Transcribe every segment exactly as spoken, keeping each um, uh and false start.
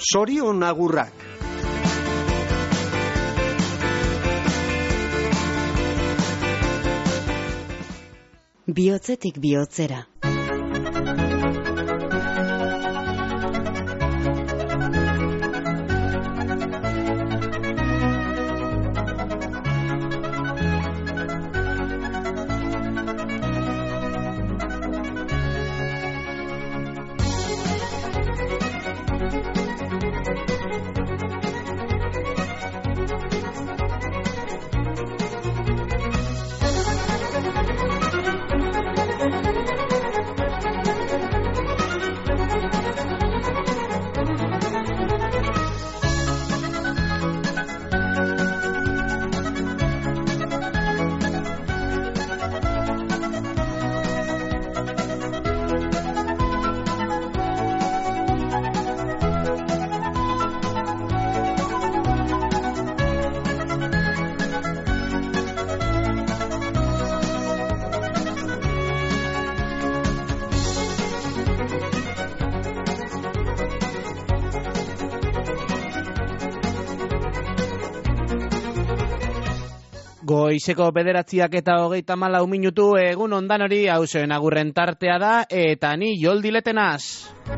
Zorion agurrak. Bihotzetik bihotzera. Goizeko bederatziak eta hogeita malau minutu egun ondan hori hausen agurren tartea da eta ni joldiletenaz.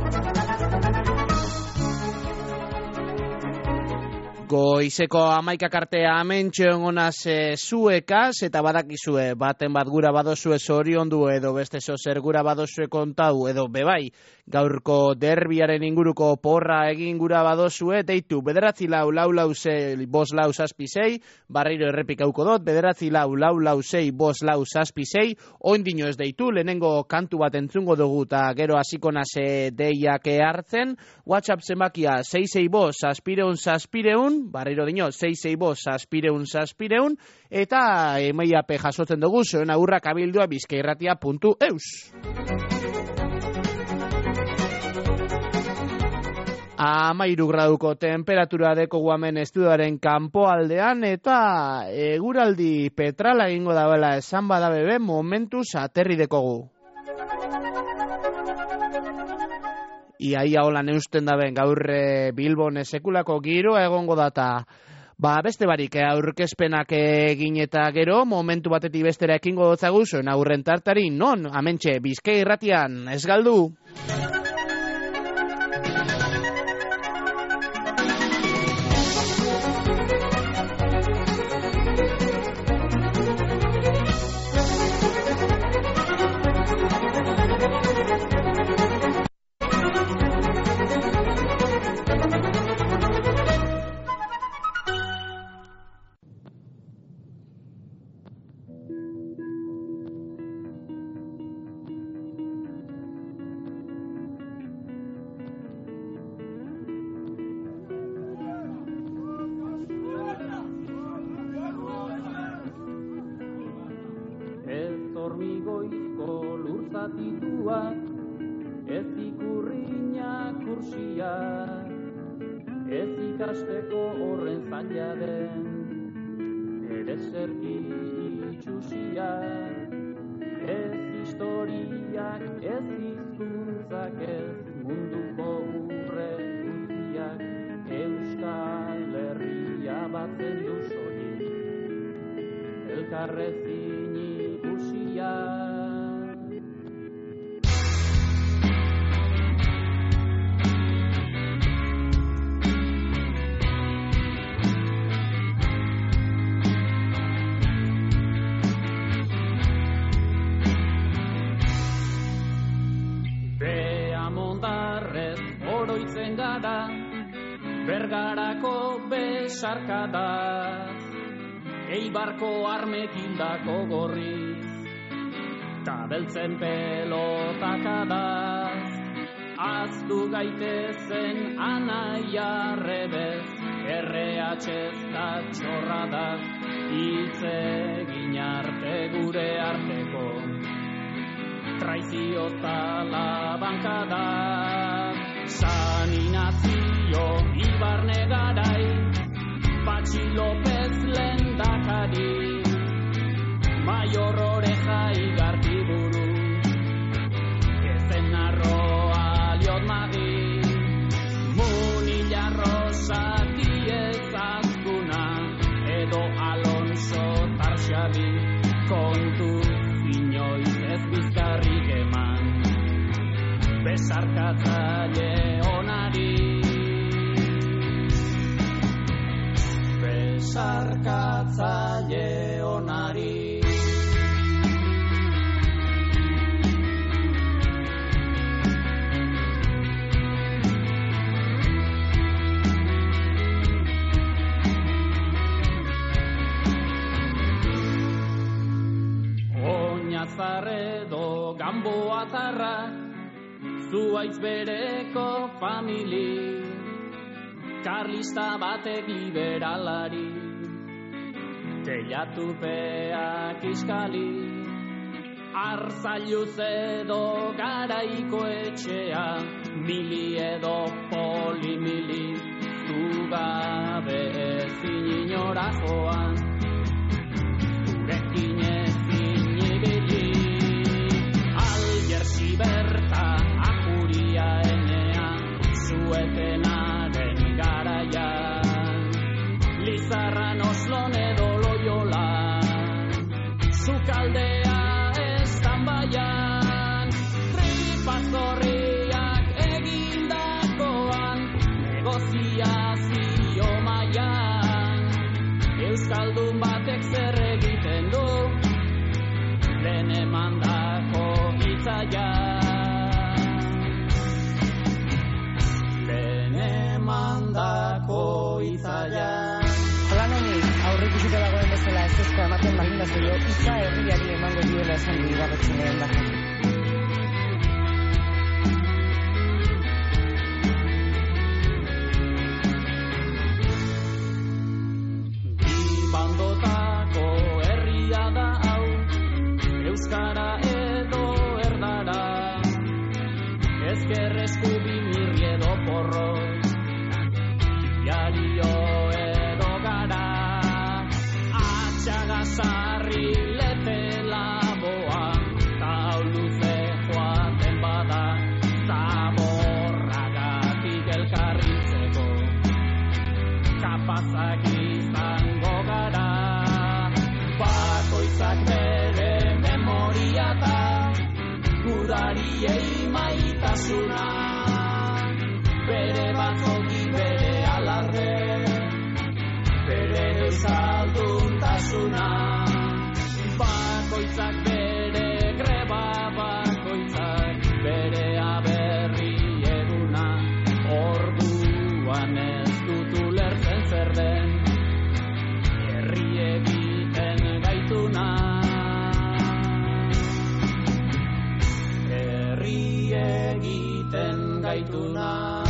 Goizeko hamaikak artea amentxe ongonaz e, zuekaz eta badakizue baten bat gura badozue zoriondu edo beste zozer gura badozue kontau edo bebai gaurko derbiaren inguruko porra egin gura badozue deitu bederatzi lau lau lau zei bos lau zazpi zei barriro errepikauko dot bederatzi lau lau lau zei bos lau zazpi zei oindino ez deitu lehenengo kantu bat entzungo dugu eta gero hasiko naze deiak hartzen WhatsApp zenbakia sei sei bos zazpireun zazpireun barriro dino, sei sei bos, zazpireun, zazpireun, eta emaiape jasotzen dugu, zuen agurrak abildua bizkairratia puntu eus. Amairu graduko temperatura deko guamen estudioaren kanpoaldean, eta eguraldi petrala egingo dabela esan badabebe momentuz aterri dekogu. Iaia hola neusten daben gaur Bilbon sekulako giroa egongo data. Ba, beste barik aurkezpenak egin eta gero, momentu batetik bestera ekingo dotzagu zuen aurren tartari, non, amentxe, Bizkai irratian, ez galdu. Bergarako besarkada Eibarko armekindako gorriz Tabeltzen pelotakada Aztu gaitezen anaia rebez R H ez da txorrada Itzegin arte gure arteko Traizio zala bankada San Inazio Ibarne garai Patxi López lendakari Maior Oreja igartiburu Ezen arroa liot magi Munila besarkatzaile onari, besarkatzaile onari. Zarredo gamboa tarrak, zuaitz bereko famili, karlista batek liberalari, teilatupeak iskali, arzailuz edo garaiko etxea, mili edo polimili, zugabe ezin inora joan, zurekin ezin ibili. Algersi berta ajuria enean, zuetenaren garaian, Lizarran Oslon edo Loiolan, sukaldea estan baian, tripazorriak egindakoan, negoziazio maian, euskaldun batek zer egiten du, lehen emandako hitzaia, lehen emandako hitzaia. Plan honi, aurreikusita dagoen bezala ez ezkoa ematen baldin bazaio, hitza herriari emango diola esan du Ibarretxunen da. Bandotako herria da hau, euskara edo erdara, ezker eskubi mirri edo porroz, diario edo gara, atxagasarri lete laboa, tauluze joaten bada, zaborragatik elkarritzeko, kapazak izango gara, bakoitzak bere memoria da, gudariei maitasuna, bere batzoki bere alarde, bere euskalduntasuna, bakoitzak bere greba, bakoitzak bere aberri eguna, orduan ez dut ulertzen zer den, herri egiten gaituna, herri egiten gaituna.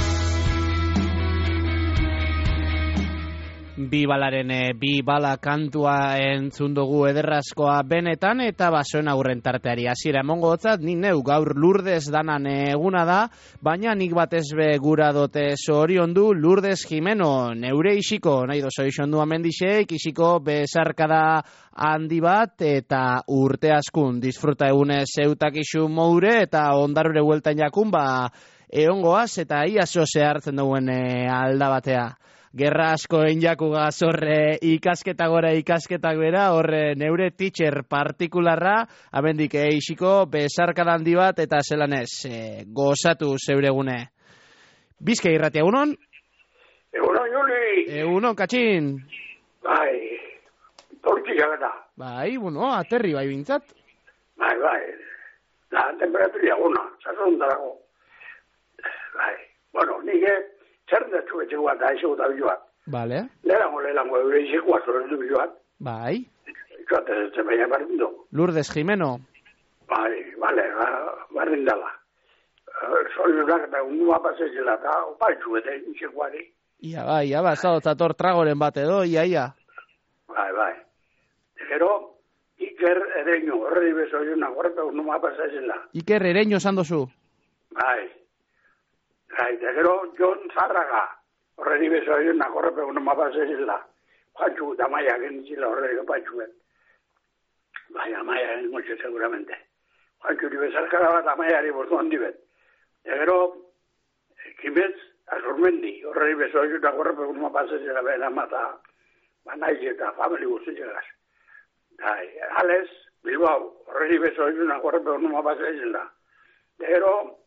Bi balaren e, bi bala kantua entzun dugu ederrazkoa benetan, eta basoen aurren tarteari hasiera emongo hotzat, ni neu gaur Lourdes danan eguna da, baina nik batez be gura dote zoriondu Lourdes Jimeno, neure isiko, nahi dozo isondu amendixeik, isiko besarkada handi bat, eta urte askun, disfruta egune zeutak isu moure, eta ondarure hueltan jakun, ba, eongoaz, eta iaso zehartzen duen e, alda batea. Gerra asko enjakuga zorre ikasketa gora ikasketak bera, horre neure teacher partikularra, amendik eixiko besarkada handi bat, eta zelan ez, e, gozatu zeuregune. Bizka irratia, egunon? Egunon, Juli! Egunon, katxin! Bai, tortilla gana. Bai, bueno, aterri bai bintzat. Bai, bai, da, temperaturia guna, sazon darago. Bai, bueno, nire, zer datu etxeko bat da, etxeko da biloat. Vale. Leherango, leherango, eure etxeko bat zorrendu biloat. Bai. Ikuat ez ez baina barrindo. Lourdes Jimeno. Bai, bale, barrindala. Zorionak eta undua pasezela eta opaitzu eta etxekoari. Ia, bai, ia, ba, zadotator tragoren bat edo, ia, ia. Bai, bai. Gero, Iker ereño, horreri bezo jona, horreta undua pasezela. Iker ereño sandozu. Bai. Bai, eta gero, Jon Zarraga, horreri bezo jona, horreta undua pasezela. Juantxu eta maia genitzila horreri opaitzuet. Bai, amaia gengotxe seguramente. Juantxu uri bezarkara bat amaiari bortu handi bet. Eta gero, Kimetz, Azurmendi, horreri bezo jona, horreta undua pasezela behar amata, banaiz eta famili guztitzegaz. Bai, Ales, Bilbao, horreri bezo jona, horreta undua pasezela. Eta gero,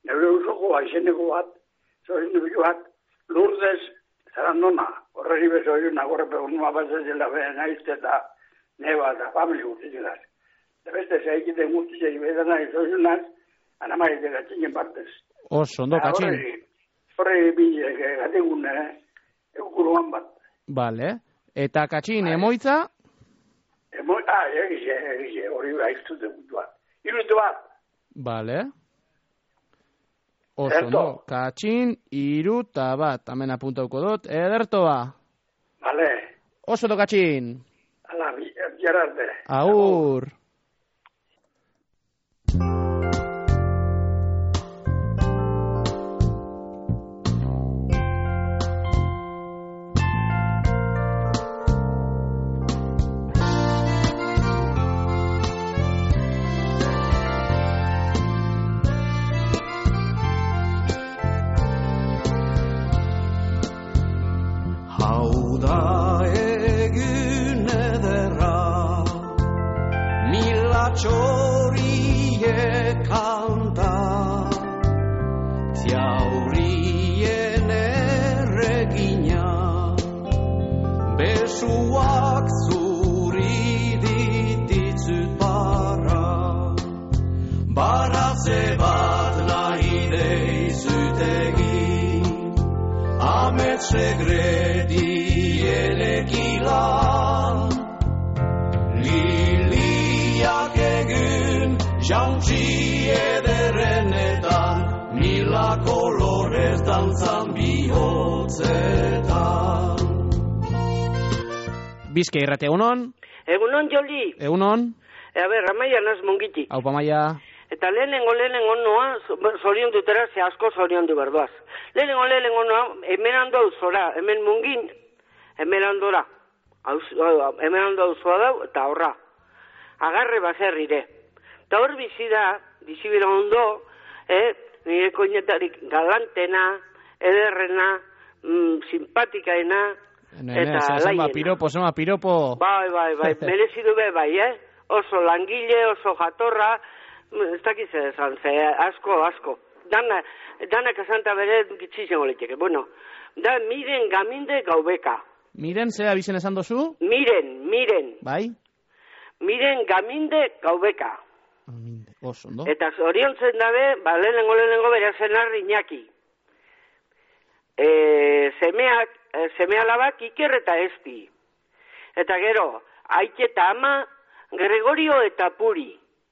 neure usoko aizeneko bat, zorin bat, Lourdes Zarandona, horreri bezo hori nagorrepe unua bazazela behen aizte eta neba eta famili guztizigaz. Da beste zaikiten guztizegi bedana izosunaz, anamaite gatzinen partez. Oso, ondo, katxin. Horreri bile, gategun, eukuruan bat. Vale. Eta katxin, emoitza? Emoitza, ah, egize, egize, hori aiztute gutu bat. Irutu bat. Vale. Oso, ondo, katxin, iruta bat, hemen apuntauko dut, ederto ba. Vale. Oso, ondo, katxin. Ala, jararte. Agur. Txorie kanta, ziaurien erregina, besuak zuri dititzut para, baratze bat nahi deizut egin, amets segredien ekilan, jauntzi ederrenetan, mila kolorez dantzan bihotzetan. Bizke irrate, egunon? Egunon, Joli. Egunon? A ber, Amaia naz mungiti. Aupa, Amaia. Eta lehenengo lehenengo noa, zorion dutera, ze asko zorion du berdoaz. Lehenengo lehenengo noa, hemen ando auzora, hemen mungin, hemen andora. Hemen ando auzoa dau, eta horra. Agarre baserrire. Eta hor bizi da, bizi bera ondo, eh, nire koinetarik galantena, ederrena, mm, simpatikaena, Nene, eta zema laiena. piropo, zema piropo. Bai, bai, bai, merezidu be bai, eh? Oso langile, oso jatorra, ez dakiz esan, ze asko, asko. Dana, danak asanta bere gitzizen goleteke. Bueno, da miren gaminde gaubeka. Miren, zea bizen esan dozu? Miren, miren. Bai? Miren gaminde gaubeka. Oso, ondo. Eta zoriontzen dabe, ba, lehenengo lehenengo bera zenar Iñaki. E, semeak, e, seme alabak Iker eta Esti. Eta gero, Aike eta Ama, Gregorio eta Puri.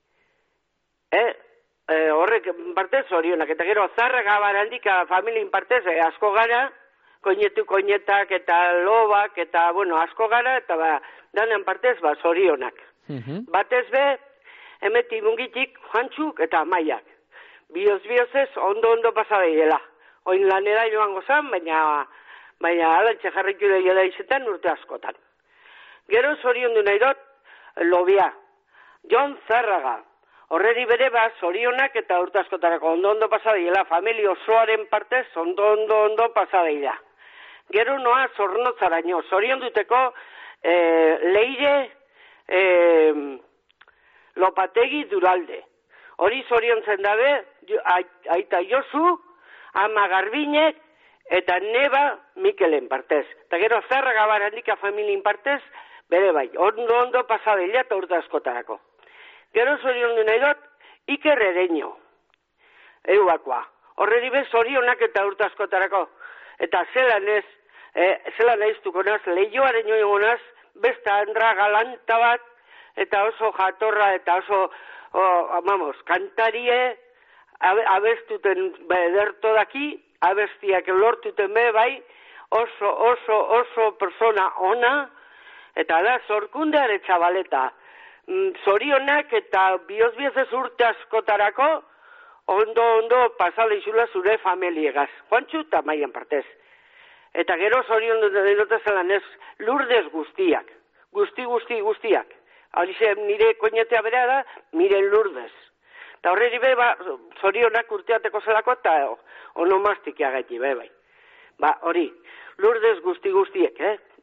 E, e, horrek partez zorionak. Eta gero, Zarraga barandika familien partez, e, asko gara, koinetu koinetak eta lobak, eta, bueno, asko gara, eta ba, danen partez, ba, zorionak. Uh-huh. Batez be, emeti mungitik Juantxuk eta Amaiak. Bioz-biozez ondo-ondo pasadeiela. Oin lanera joango zan, baina, baina alantxe jarritu dela izetan urte askotan. Gero zorion du nahi dut, Lobia, Jon Zarraga. Horreri bere ba, zorionak eta urte askotarako ondo-ondo pasadeiela. Familia osoaren partez ondo-ondo pasadeila. Gero noa Zornotzaraino. Zorion duteko eh, Leire... Eh, Lopategi Duralde. Hori zoriontzen dabe, aita Josu, Ama Garbinek, eta Neba Mikelen partez. Eta gero Zarraga barandika familien partez, bere bai, ondo-ondo pasadela eta urte askotarako. Gero zorion du nahi dut, Iker Ereño. Euakoa. Horreri bez zorionak eta urte askotarako. Eta zelan ez, eh, zelan aiztuko naz, lehioaren joan naz, beste andra galanta bat, eta oso jatorra, eta oso, oh, vamos, kantarie, abestuten ederto daki, abestiak lortuten be, bai, oso, oso, oso persona ona, eta da, zorkundeare txabaleta. Zorionak eta bioz-biozez urte askotarako, ondo-ondo pasale izula zure familiegaz. Juantxu eta Maian partez. Eta gero zorion dut zelan ez, Lourdes guztiak. Guzti, guzti, guztiak. Horize nire koinetea berea da, miren Lourdes. Eta horreri be, ba, zorionak urteateko zelako eta onomastik agaiti, be, bai. Ba, hori, Lourdes guzti guztiek, eh?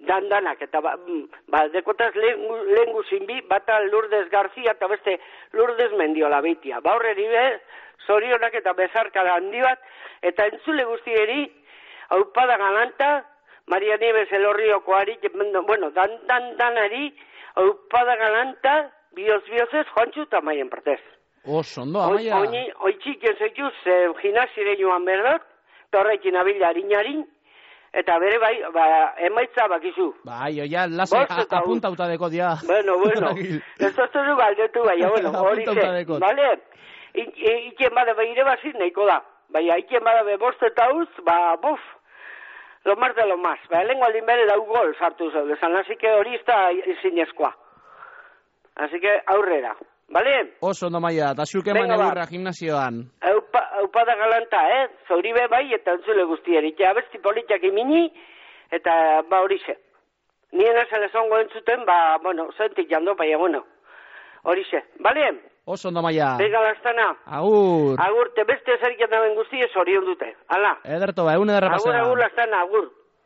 dandanak, eta ba, ba dekotaz lehen guzin bi, bata Lourdes Garzia eta beste Lourdes Mendiola beitia. Ba horreri be, zorionak eta bezarkada handi bat, eta entzule guztieri, aupada galanta, Maria Nieves Elorriokoari, bueno, dan, dan, danari, aupada galanta, bioz biozez, Juantxu eta Maien partez. Oso, ondo, Amaia. Oitxik ezekuz, gimnasire joan berdot, torrekin abila harinarin, eta bere bai, ba, emaitza bakizu. Bai, oia, lasai, apuntauta deko dia. Bueno, bueno, ez tozturu galdetu bai, bueno, hori ze, bale? Ikien bada behire bazit nahiko da. Bai, ikien bada be bost eta uz, ba, buf, lo más de lo más. Ba, elengo aldin bere dau gol sartu zeudezan, así que hori izta zinezkoa. Así que aurrera. Bale? Oso, ondo Maia, eta zuke eman egurra gimnazioan. Eupa, eupada galanta, eh? Zauribe bai, eta entzule guztieri. Ja, abesti politiak imini, eta ba horixe. Nien esan ezongo entzuten, ba, bueno, zentik jando, baina, bueno, horixe. Bale? Oso, ondo Maia. Bega lastana. Agur. Agur, te beste ezarik naben guzti ez hori ondute. Hala. Ederto, ba, egun ederra pasea. Agur, agur lastana, agur.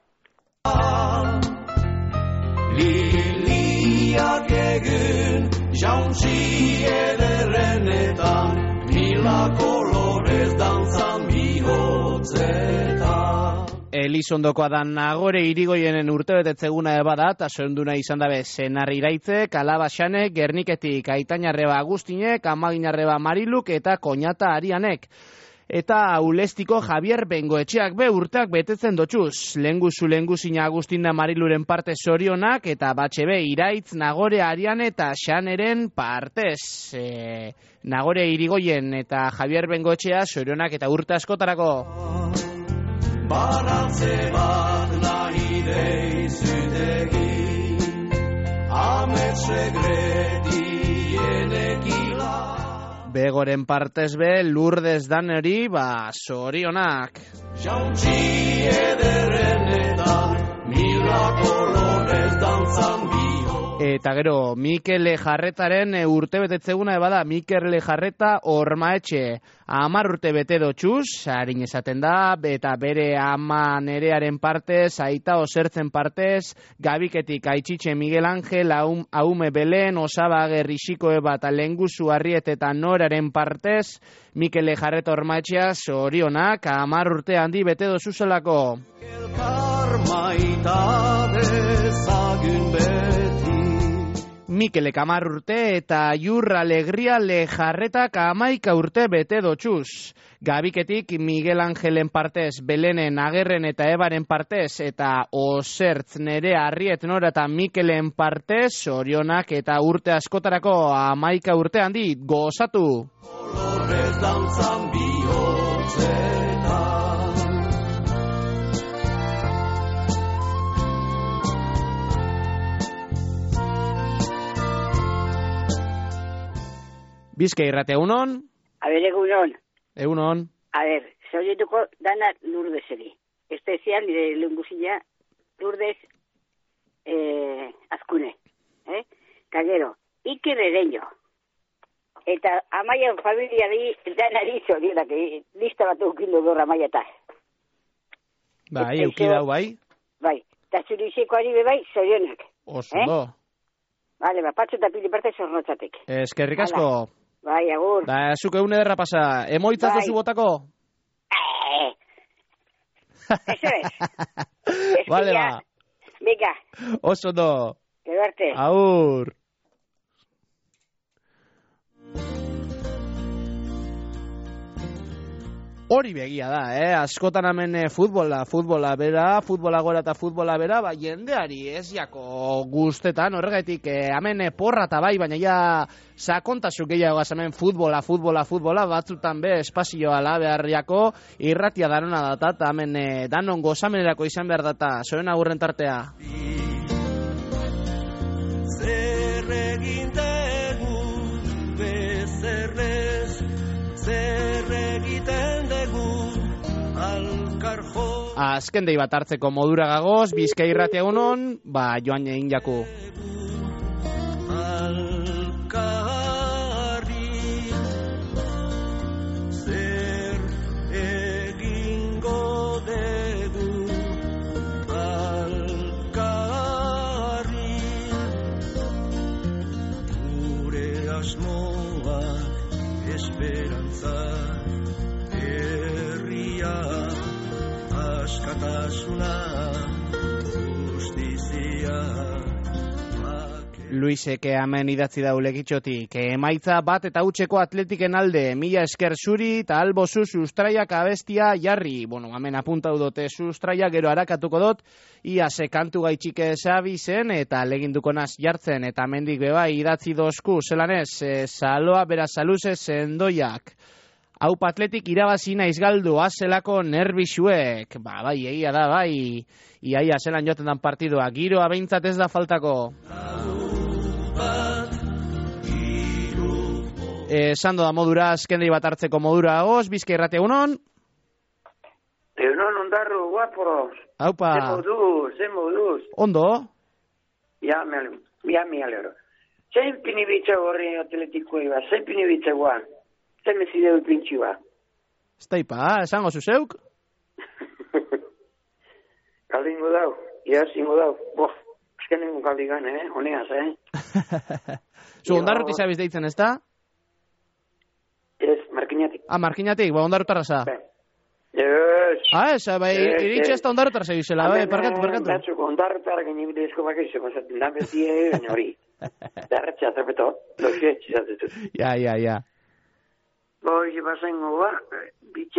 Liliak egin jauntzi ederrenetan, mila kolorez dantzan bihotzetan. Elizondokoa da Nagore Irigoienen urtebetetzeguna ebada, eta sonduna izan dabe Senarri Iraitze, Kalabaxanek, Gerniketik Aitainarreba Agustinek, Amaginarreba Mariluk eta Koñata Arianek. Eta Ulestiko Javier Bengoetxeak be urteak betetzen dotxuz. Lenguzu lenguzina Agustina Mariluren parte zorionak eta batxe be Iraitz, Nagore Ariane eta Xaneren partez. E, Nagore Irigoien eta Javier Bengoetxea zorionak eta urte askotarako. Baratze bat nahi deizutegi, ametsegredienekila. Begoren partez be, Lourdes Daneri, ba, zorionak. Jauntzi ederrenetan, mila kolorez dantzan biho. Eta gero, Mikel Lejarretaren urtebetetzeguna ebada, Mikel Lejarreta Ormaetxe. Amar urte bete dotxuz, harin esaten da, eta bere ama nerearen partez, aita osertzen partez, Gabiketik Aitxitxe Miguel Angel, aum, Aume Belen, Osaba Gerrixiko eba eta Lenguzu Arriet eta Noraren partez, Mikel Lejarreta Ormaetxea zorionak, amar urte handi bete dozuzelako. Elkar maita dezagun beti. Mikelek amar urte eta Jur Alegria Lejarretak amaika urte bete dotxuz. Gabiketik Miguel Angelen partez, Belenen, Agerren eta Ebaren partez, eta Osertz Nerea Arriet Nora eta Mikelen partez, zorionak eta urte askotarako amaika urte handi gozatu. Kolorez dantzan bihotzetan. Bizkai irrate, egunon? A ber, egunon. Egunon. A ber, zaurituko dana Lourdeseri. Espezial, nire lunguzina, Lourdes eh, Azkune. Eh? Kagero, Iker Ereño. Eta Amaia familiari danari zorionak, lista bat ukindu dora Amaia eta. Bai, eukidau bai. Bai, eta zurixekoari bebai zorionak. Oso, do. Eh? Vale, ba, patxo eta pili parte zornotzatek. Eskerrik asko. Bai, agur. Da, zuke une derra pasa. Emoitzatu zu botako? Eh. Eso es. Vale, ba. Venga. Oso do. Gero arte. Aur. Hori begia da, eh? Askotan hemen futbola, futbola bera, futbola gora eta futbola bera, ba, jendeari ez jako guztetan, horregatik, eh, hemen porra eta bai, baina ja sakontasun gehiago gaz hemen futbola, futbola, futbola, batzutan be espazioa la beharriako irratia danona data, eta hemen eh, danon gozamenerako izan behar data, zoen agurren tartea. Zer egin dugu bezerrez, zer egiten dugu alkarjo. Azken dei bat hartzeko modura gagoz, Bizkai irratia egunon, ba, joan egin jaku. Alkarri, zer egingo dugu alkarri. esperantza, herria, askatasuna, justizia. Luisek hemen idatzi dau legitxotik. Emaitza bat eta hutseko Atletiken alde, mila esker zuri eta albozu sustraiak abestia jarri. Bueno, hemen apuntau dote sustraia, gero harakatuko dut, ia se kantu gaitxik esabi zen, eta leginduko naz jartzen, eta mendik bebai idatzi dozku, zelan ez, e, saloa bera saluze zendoiak. Hau Atletik irabazi naiz galdu, azelako nerbixuek. Ba, bai, egia da, bai. Iaia zelan joten dan partidua. Giroa behintzat ez da faltako. Esan da modura, azkendri bat hartzeko modura hoz, bizka irrate egunon? Egunon, ondarro, guapos. Haupa. Ze moduz, ze moduz. Ondo? Ja, me alegro, ja, me alegro. Zein pinibitza gorri atletikoa iba, zein pinibitza guan. Zein mezideu pintxiba. Ez taipa, esango zuzeuk? Kaldingo dau, ia zingo dau. Bof, azkenengo kaldigan, eh, honeaz, eh. Zu ondarruti zabiz deitzen, ez da? Ez, markinatik. Ah, markinatik, ba, ondarrutarra za. Ez. Ah, ez, bai, iritxe ez da ondarrutarra zabizela, bai, parkatu, parkatu. Batzuk ondarrutarra genibidezko bakizeko, zaten da bezie, baina hori. Darratxa, zapeto, loxe, txizatetu. Ja, ja, ja. Boi, bazengo, ba, bitxe,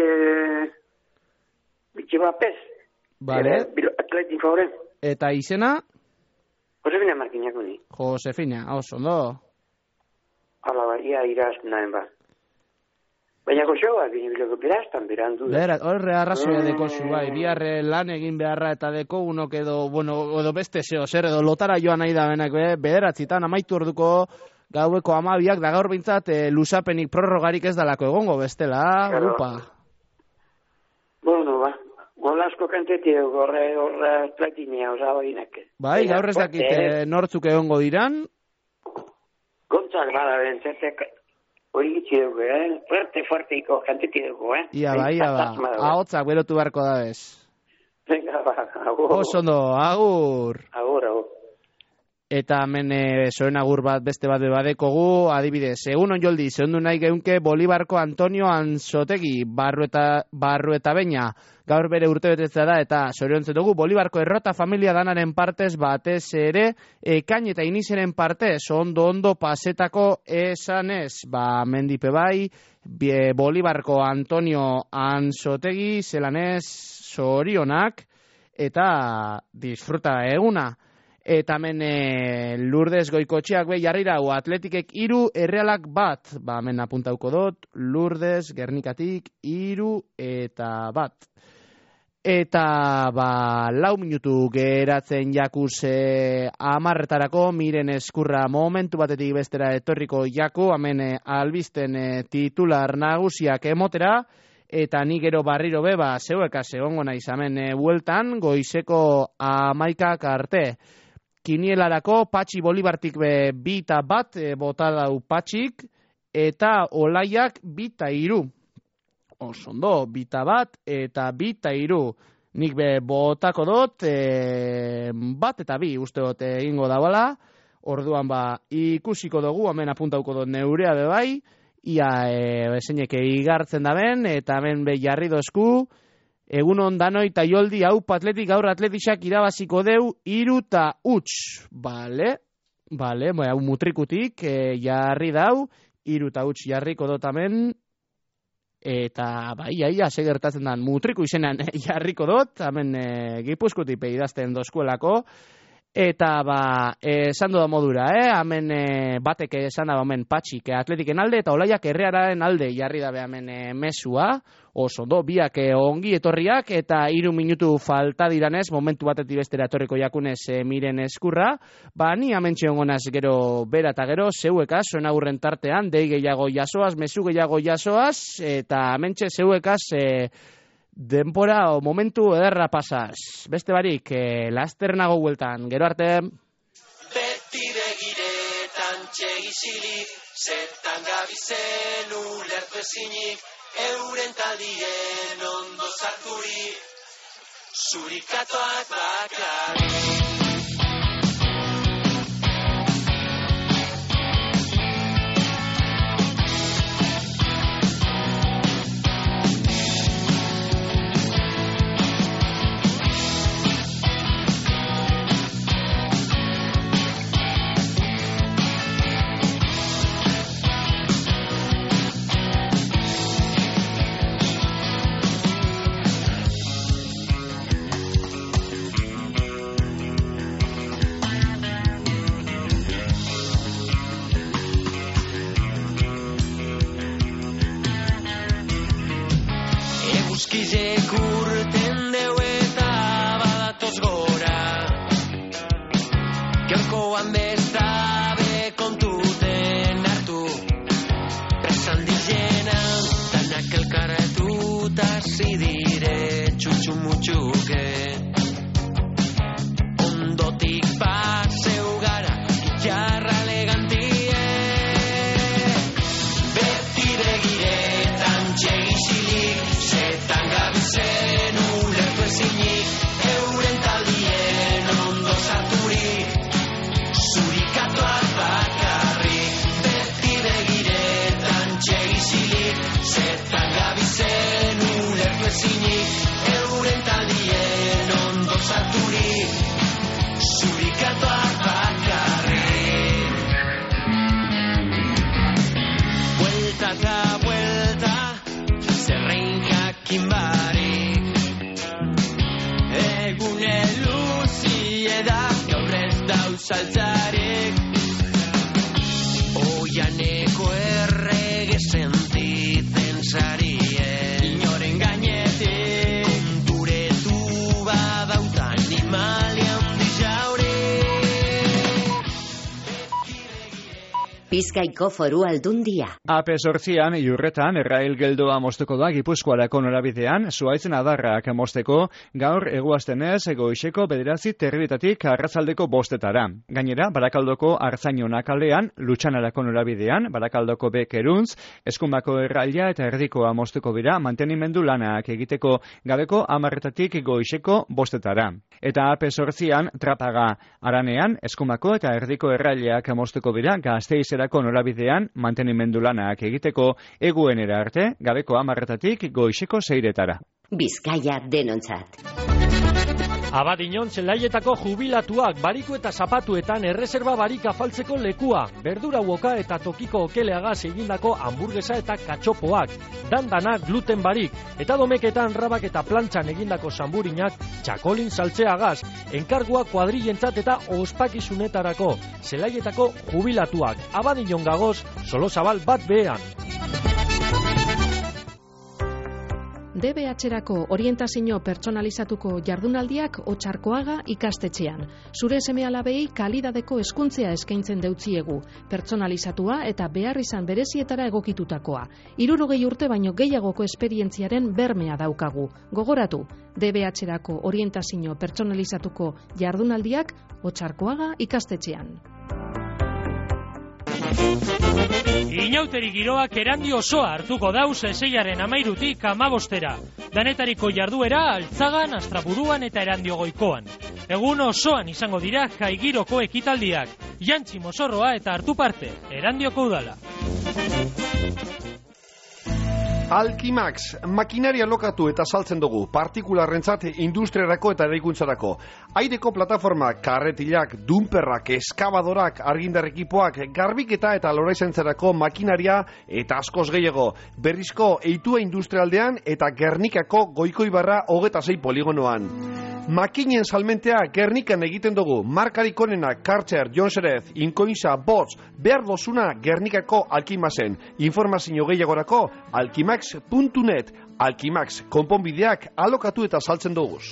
bitxe bapez. Vale. Atletik fauren. Eta izena? Josefina markinako ni. Josefina, hau, ondo. Hala, baria irazten daen, ba. Baina goxoa, bine biloko beraztan, berandu. Bera, horre arrazoia deko zu, bai, biharre lan egin beharra eta deko unok edo, bueno, edo beste zeo, zer edo lotara joan nahi da benak, be, bederatzitan amaitu orduko gaueko amabiak, da gaur bintzat e, luzapenik prorrogarik ez dalako egongo bestela, claro. Upa. Bueno, ba, golasko kantetia gorre, gorre atletinia, oza, horinak. Bai, gaur ez dakit e, nortzuk egongo diran. Gontzak bada bentzetek, hori gitzi dugu, eh? Fuerte, fuerteiko kanteti dugu, eh? Ia ba, ia ba, ahotzak berotu beharko da bez. Venga, ba, agur. Osondo, agur. Agur, agur. Eta hemen e, zoen agur bat beste bat badekogu, adibidez, egun on joldi, zehundu nahi geunke Bolibarko Antonio Anzotegi, barru eta, barru eta beina, gaur bere urte betetzea da, eta zoriontzen dugu, Bolibarko errota familia danaren partez batez ere, ekain eta inizeren partez, ondo ondo pasetako esanez, ba, mendipe bai, bie, Bolibarko Antonio Anzotegi, zelanez, zorionak, eta disfruta eguna. Eta hemen e, Lourdes Goikotxeak be jarri rau Atletikek hiru errealak bat. Ba, hemen apuntauko dut, Lourdes Gernikatik hiru eta bat. Eta ba, lau minutu geratzen jakuz e, amarretarako miren eskurra momentu batetik bestera etorriko jaku, hemen e, albisten e, titular nagusiak emotera, eta ni gero barriro beba zeueka egongo naiz hemen e, bueltan goizeko amaikak arte. Kinielarako Patxi Bolibartik be bita bat e, bota dau Patxik, eta Olaiak bita iru. Osondo, bita bat eta bita iru. Nik be botako dut, e, bat eta bi uste dut egingo dauala. Orduan ba ikusiko dugu, hemen apuntauko dut neurea be bai, ia e, eseneke igartzen da ben, eta hemen be jarri dozku, egunon danoi eta joldi hau Atletik gaur Atletisak irabaziko deu hiru ta huts. Bale, bale, hau mutrikutik e, jarri dau, hiru ta huts jarriko dut hemen, eta bai, aia, segertatzen dan mutriku izenan e, jarriko dut, hemen e, Gipuzkotik idazten dozkuelako, eta ba, esan da modura, eh? Hemen e, batek esan da hemen Patxik Atletiken alde, eta Olaiak Erreararen alde jarri dabe hemen e, mesua, oso do, biak e, ongi etorriak, eta hiru minutu falta diranez, momentu batetik bestera etorriko jakunez e, miren eskurra, ba, ni hemen txiongonaz gero bera eta gero, zeuekaz, zuen agurren tartean, dei gehiago jasoaz, mesu gehiago jasoaz, eta hemen txe zeuekaz, e, denpora o momentu ederra pasaz. Beste barik, eh, lasternago bueltan. Gero arte. Beti begiretan txegisilik, zertan gabizen ulertu ezinik, euren taldien ondo zarturik, zurikatoak bakar. Eskizek urten deu eta badatoz gora. Gaurkoan bestabe kontuten hartu. Presan dizena, danak elkarretuta zidire txutxumutxuke. Ondotik paseu gara, gitarra elegantie. Beti begiretan txegisilik, zetan gabizen ulertu ezinik, euren taldien ondo sarturik, zurikatuak bakarrik. Beti begiretan txegisilik, zetan gabizen ulertu ezinik, euren taldien ondo sarturik, zurikatuak bakarrik. Vuelta eta vuelta, zerrein jakin barik. Egune luzie da, gaur ez dauz altzarik. Oianeko errege sentitzen zarien, inoren gainetik, konturetu badauta animalian dijaurik. Bizkaiko Foru Aldundia. Ape zortzian, Iurretan, errail geldoa mozteko da Gipuzkoarako norabidean, zuaitzen adarrak mozteko, gaur eguaztenez, goizeko bederatzi terribitatik arratzaldeko bostetara. Gainera, Barakaldoko Artzainona kalean, Lutxanarako norabidean, Barakaldoko Bekeruntz, Eskumako erraila eta erdikoa mozteko bira, mantenimendu lanak egiteko gabeko amarretatik goizeko bostetara. Eta ape zortzian, Trapaga Aranean, Eskumako eta erdiko errailak mozteko bira, Gasteizerako norabidean, mantenimendu lanak egiteko eguenera arte, gabeko amarretatik goizeko seiretara. Bizkaia denontzat. Abadiñon zelaietako jubilatuak bariku eta zapatuetan erreserba barik afaltzeko lekua, berdura uoka eta tokiko okeleagaz egindako hamburguesa eta katxopoak, dandana gluten barik, eta domeketan rabak eta plantxan egindako zamburinak txakolin saltzeagaz, enkargua kuadrillentzat eta ospakizunetarako, zelaietako jubilatuak, Abadiñon gagoz, Solozabal bat behean. D B H-erako orientazio pertsonalizatuko jardunaldiak Otxarkoaga ikastetxean. Zure seme-alabei kalidadeko hezkuntzea eskaintzen deutziegu, pertsonalizatua eta behar izan berezietara egokitutakoa. Hirurogei urte baino gehiagoko esperientziaren bermea daukagu. Gogoratu, D B H-erako orientazio pertsonalizatuko jardunaldiak Otxarkoaga ikastetxean. Inauteri giroak erandi osoa hartuko dauz eseiaren amairutik amabostera. Danetariko jarduera Altzagan, Astraburuan eta Erandiogoikoan. Egun osoan izango dira jaigiroko ekitaldiak, jantzi mozorroa eta hartu parte, Erandioko udala. Alkimax, makinaria lokatu eta saltzen dugu, partikularrentzat industriarako eta eraikuntzarako. Aireko plataforma, karretilak, dumperrak, eskabadorak, argindar ekipoak, garbiketa eta loraizentzarako makinaria eta askoz gehiago. Berrizko eitua industrialdean eta Gernikako Goikoibarra hogeta sei poligonoan. Makinen salmentea Gernikan egiten dugu, markarik onena, Kartzer, Jonserez, Inkoinza, Bots, behar dozuna Gernikako Alkimaxen. Informazio gehiagorako, alkimax puntu net, Alkimax, konponbideak alokatu eta saltzen duguz.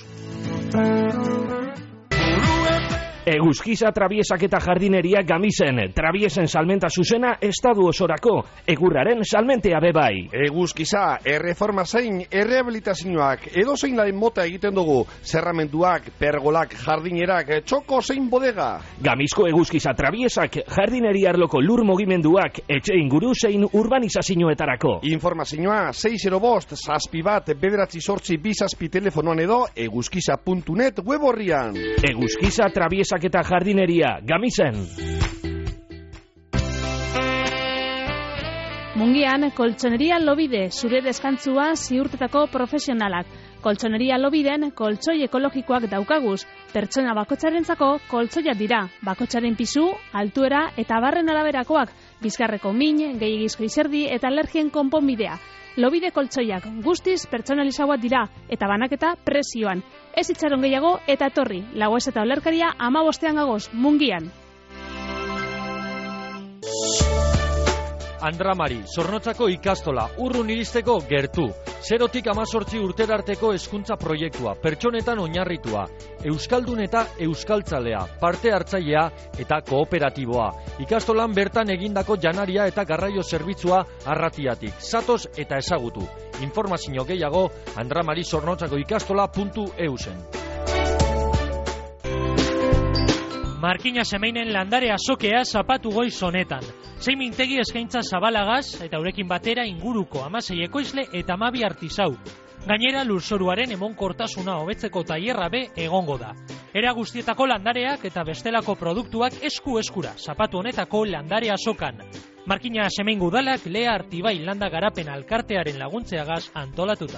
Eguzkiza Trabiesak eta Jardineria Gamisen, Trabiesen salmenta zuzena estadu osorako, egurraren salmentea bebai. Eguzkiza, erreforma zein, errehabilitazioak, edo zein lain mota egiten dugu, zerramenduak, pergolak, jardinerak, txoko zein bodega. Gamizko Eguzkiza Trabiesak, Jardineria arloko lur mugimenduak, etxe inguru zein urbanizazioetarako. Informazioa, sei zero bost, zazpi bat, bederatzi sortzi, bizazpi telefonoan edo, eguzkiza puntu net web horrian. Eguzkiza Trabiesak eta Jardineria, Gamisen. Mungian, Koltsoneria Lobide, zure deskantzua ziurtetako profesionalak. Koltsoneria Lobiden, koltsoi ekologikoak daukaguz. Pertsona bakotxarentzako koltsoiak dira. Bakotxaren pisu, altuera eta barren araberakoak. Bizkarreko min, gehiagizko izerdi eta alergien konponbidea. Lobide koltsoiak guztiz pertsonalizagoak dira eta banaketa prezioan. Ez itxaron gehiago eta etorri. Lagoez eta olerkaria amabostean gagoz, Mungian. Andramari, Zornotzako ikastola, urrun iristeko gertu. Zerotik amazortzi urterarteko hezkuntza proiektua, pertsonetan oinarritua, euskaldun eta euskaltzalea, parte hartzailea eta kooperatiboa. Ikastolan bertan egindako janaria eta garraio zerbitzua arratiatik. Zatoz eta ezagutu. Informazio gehiago andramari zornotzako ikastola puntu eusen. Markina Semeinen landare azokea zapatu goiz honetan. Sei mintegi eskaintza zabalagaz eta urekin batera inguruko amasei ekoizle eta amabi artisau. Gainera lurzoruaren emonkortasuna hobetzeko tailerra be egongo da. Era guztietako landareak eta bestelako produktuak esku eskura zapatu honetako landare azokan. Markina Semein udalak Lea Artibai landa garapen alkartearen laguntzeagaz antolatuta.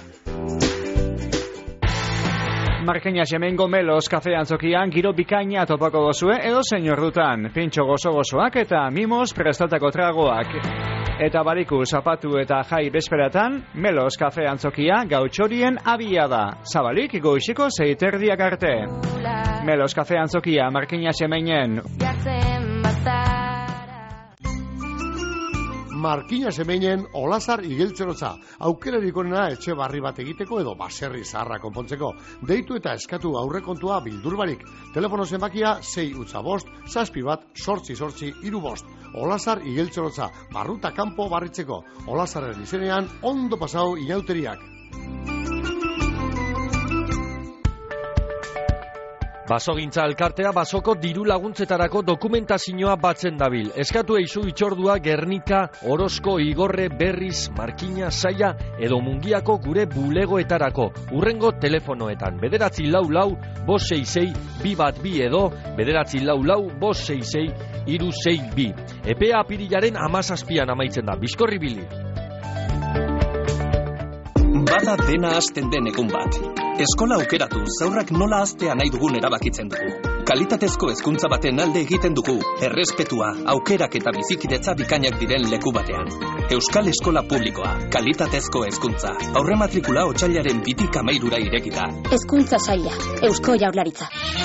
Markina Semengo Melos kafe antzokian giro bikaina topako gozue edo zein ordutan, pintxo gozo-gozoak eta mimos prestatako tragoak. Eta bariku zapatu eta jai besperatan, Melos kafe antzokia gautxorien abia da. Zabalik goiziko zeiterdiak arte. Melos kafe antzokia Markina Semeinen. Markina Semeinen Olazar igeltzerotza, aukerarik onena etxe barri bat egiteko edo baserri zaharra konpontzeko. Deitu eta eskatu aurrekontua bildurbarik. Telefono zenbakia sei utza bost, zazpi bat, sortzi sortzi, iru bost. Olazar igeltzerotza, barruta kanpo barritzeko. Olazarren izenean ondo pasau inauteriak. Basogintza elkartea basoko diru laguntzetarako dokumentazioa batzen dabil. Eskatu eizu itxordua Gernika, Orozko, Igorre, Berriz, Markina, Saia edo Mungiako gure bulegoetarako. Urrengo telefonoetan. Bederatzi lau lau, bost sei sei, bi bat bi edo, bederatzi lau lau, bost sei sei, iru sei bi. Epea apirilaren amazazpian amaitzen da. Bizkorri bili. Bada dena hasten den egun bat. Eskola aukeratu, zaurrak nola haztea nahi dugun erabakitzen dugu. Kalitatezko hezkuntza baten alde egiten dugu, errespetua, aukerak eta bizikidetza bikainak diren leku batean. Euskal Eskola Publikoa, kalitatezko hezkuntza. Aurre matrikula otsailaren bitik hamairura irekita. Hezkuntza saila, Eusko Jaurlaritza.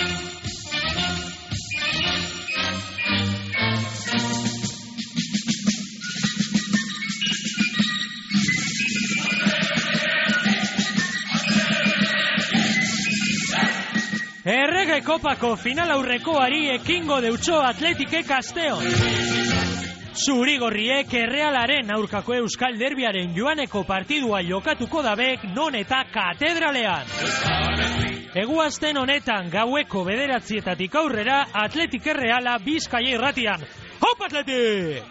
Errege kopako final aurrekoari ekingo deutxo Atletikek asteon. Zurigorriek Errealaren aurkako Euskal Derbiaren joaneko partidua jokatuko dabek non eta katedralean. Eguazten honetan gaueko bederatzietatik aurrera Atletik Erreala Bizkaia irratian. Hop Atletik!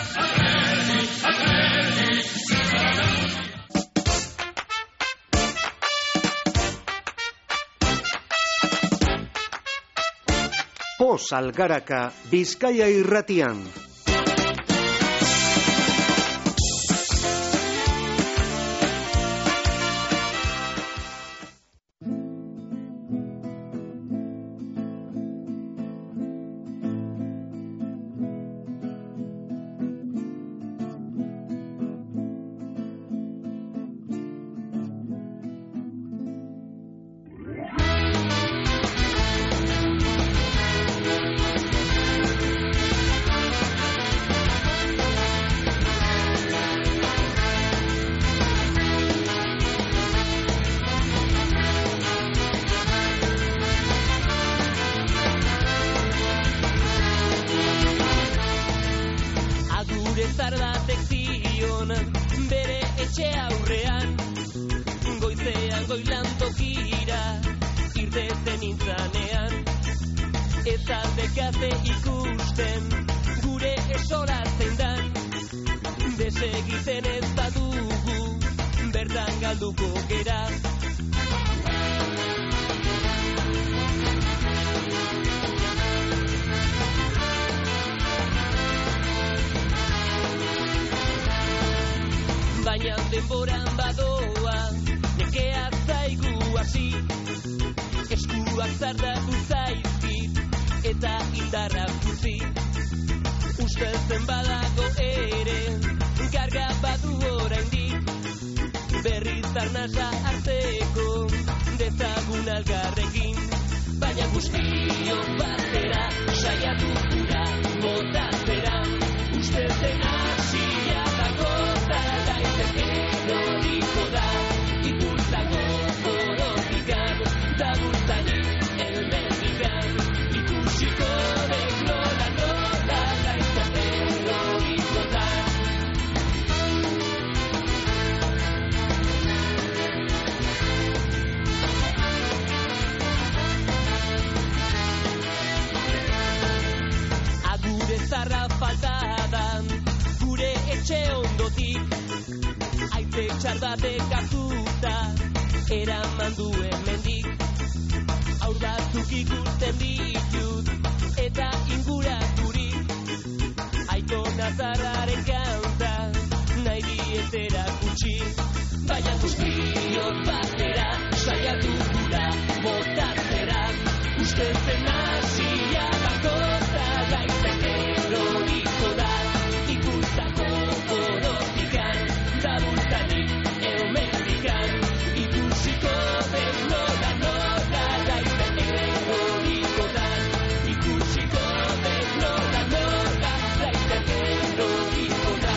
Poz Algaraka Bizkaia irratian. Baina denboran badoa, nekea zaigu hasi, eskuak zardatu zaizkit, eta indarra gutzi. Ustezen badago ere, karga badu oraindik, berriz arnasa hartzeko, dezagun algarrekin. Baina guztiok batera, saiatu gura, botatzera, ustezen hasia dago, zara daiteke noriko da, txar batek hartuta, eraman duen mendik. Aur batzuk ikusten ditut, eta inguraturik. Aito nazarraren kanta, nahi dietera kutsi. Baina guztiok batera, saiatu gura botatzera. Uste zen nazia bakota, gaitake logiko da. Ikustako gorotikan, dabultanik eumendikan. Ikusiko den nola nola, gaitake logiko da. Ikusiko den nola nola, gaitake logiko da.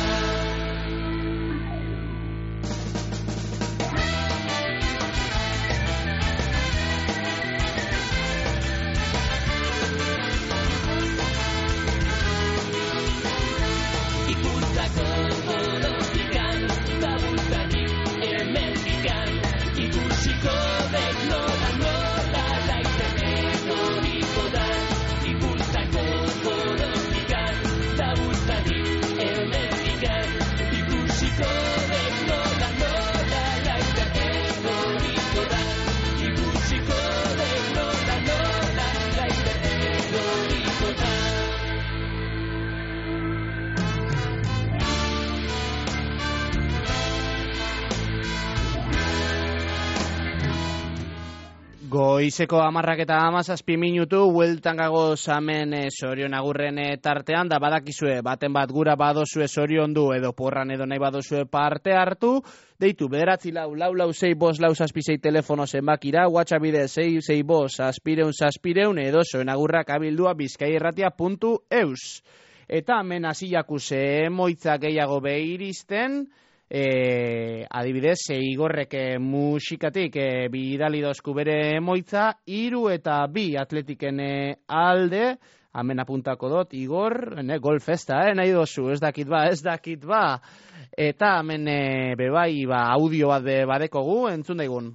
Goizeko amarrak eta amazazpi minutu, hueltan gagoz hemen e, sorion agurren e, tartean, da badakizue, baten bat gura badozue sorion du, edo porran edo nahi badozue parte hartu, deitu, bederatzi lau, lau lau zei bos lau zazpisei telefono zenbakira, WhatsApp bide zei zei bos zazpireun zazpireun, edo soen agurrak abildua bizkaierratia puntu eus. Eta hemen hasiakuz emoitza gehiago behiristen, E, adibidez, e, Igorrek e, musikatik e, bidali dozku bere emoitza, hiru eta bi atletiken e, alde, hemen apuntako dot, Igor, ne, golfesta, eh, nahi dozu, ez dakit ba, ez dakit ba, eta hemen e, bebai, ba, audio bat be, badekogu, entzun daigun.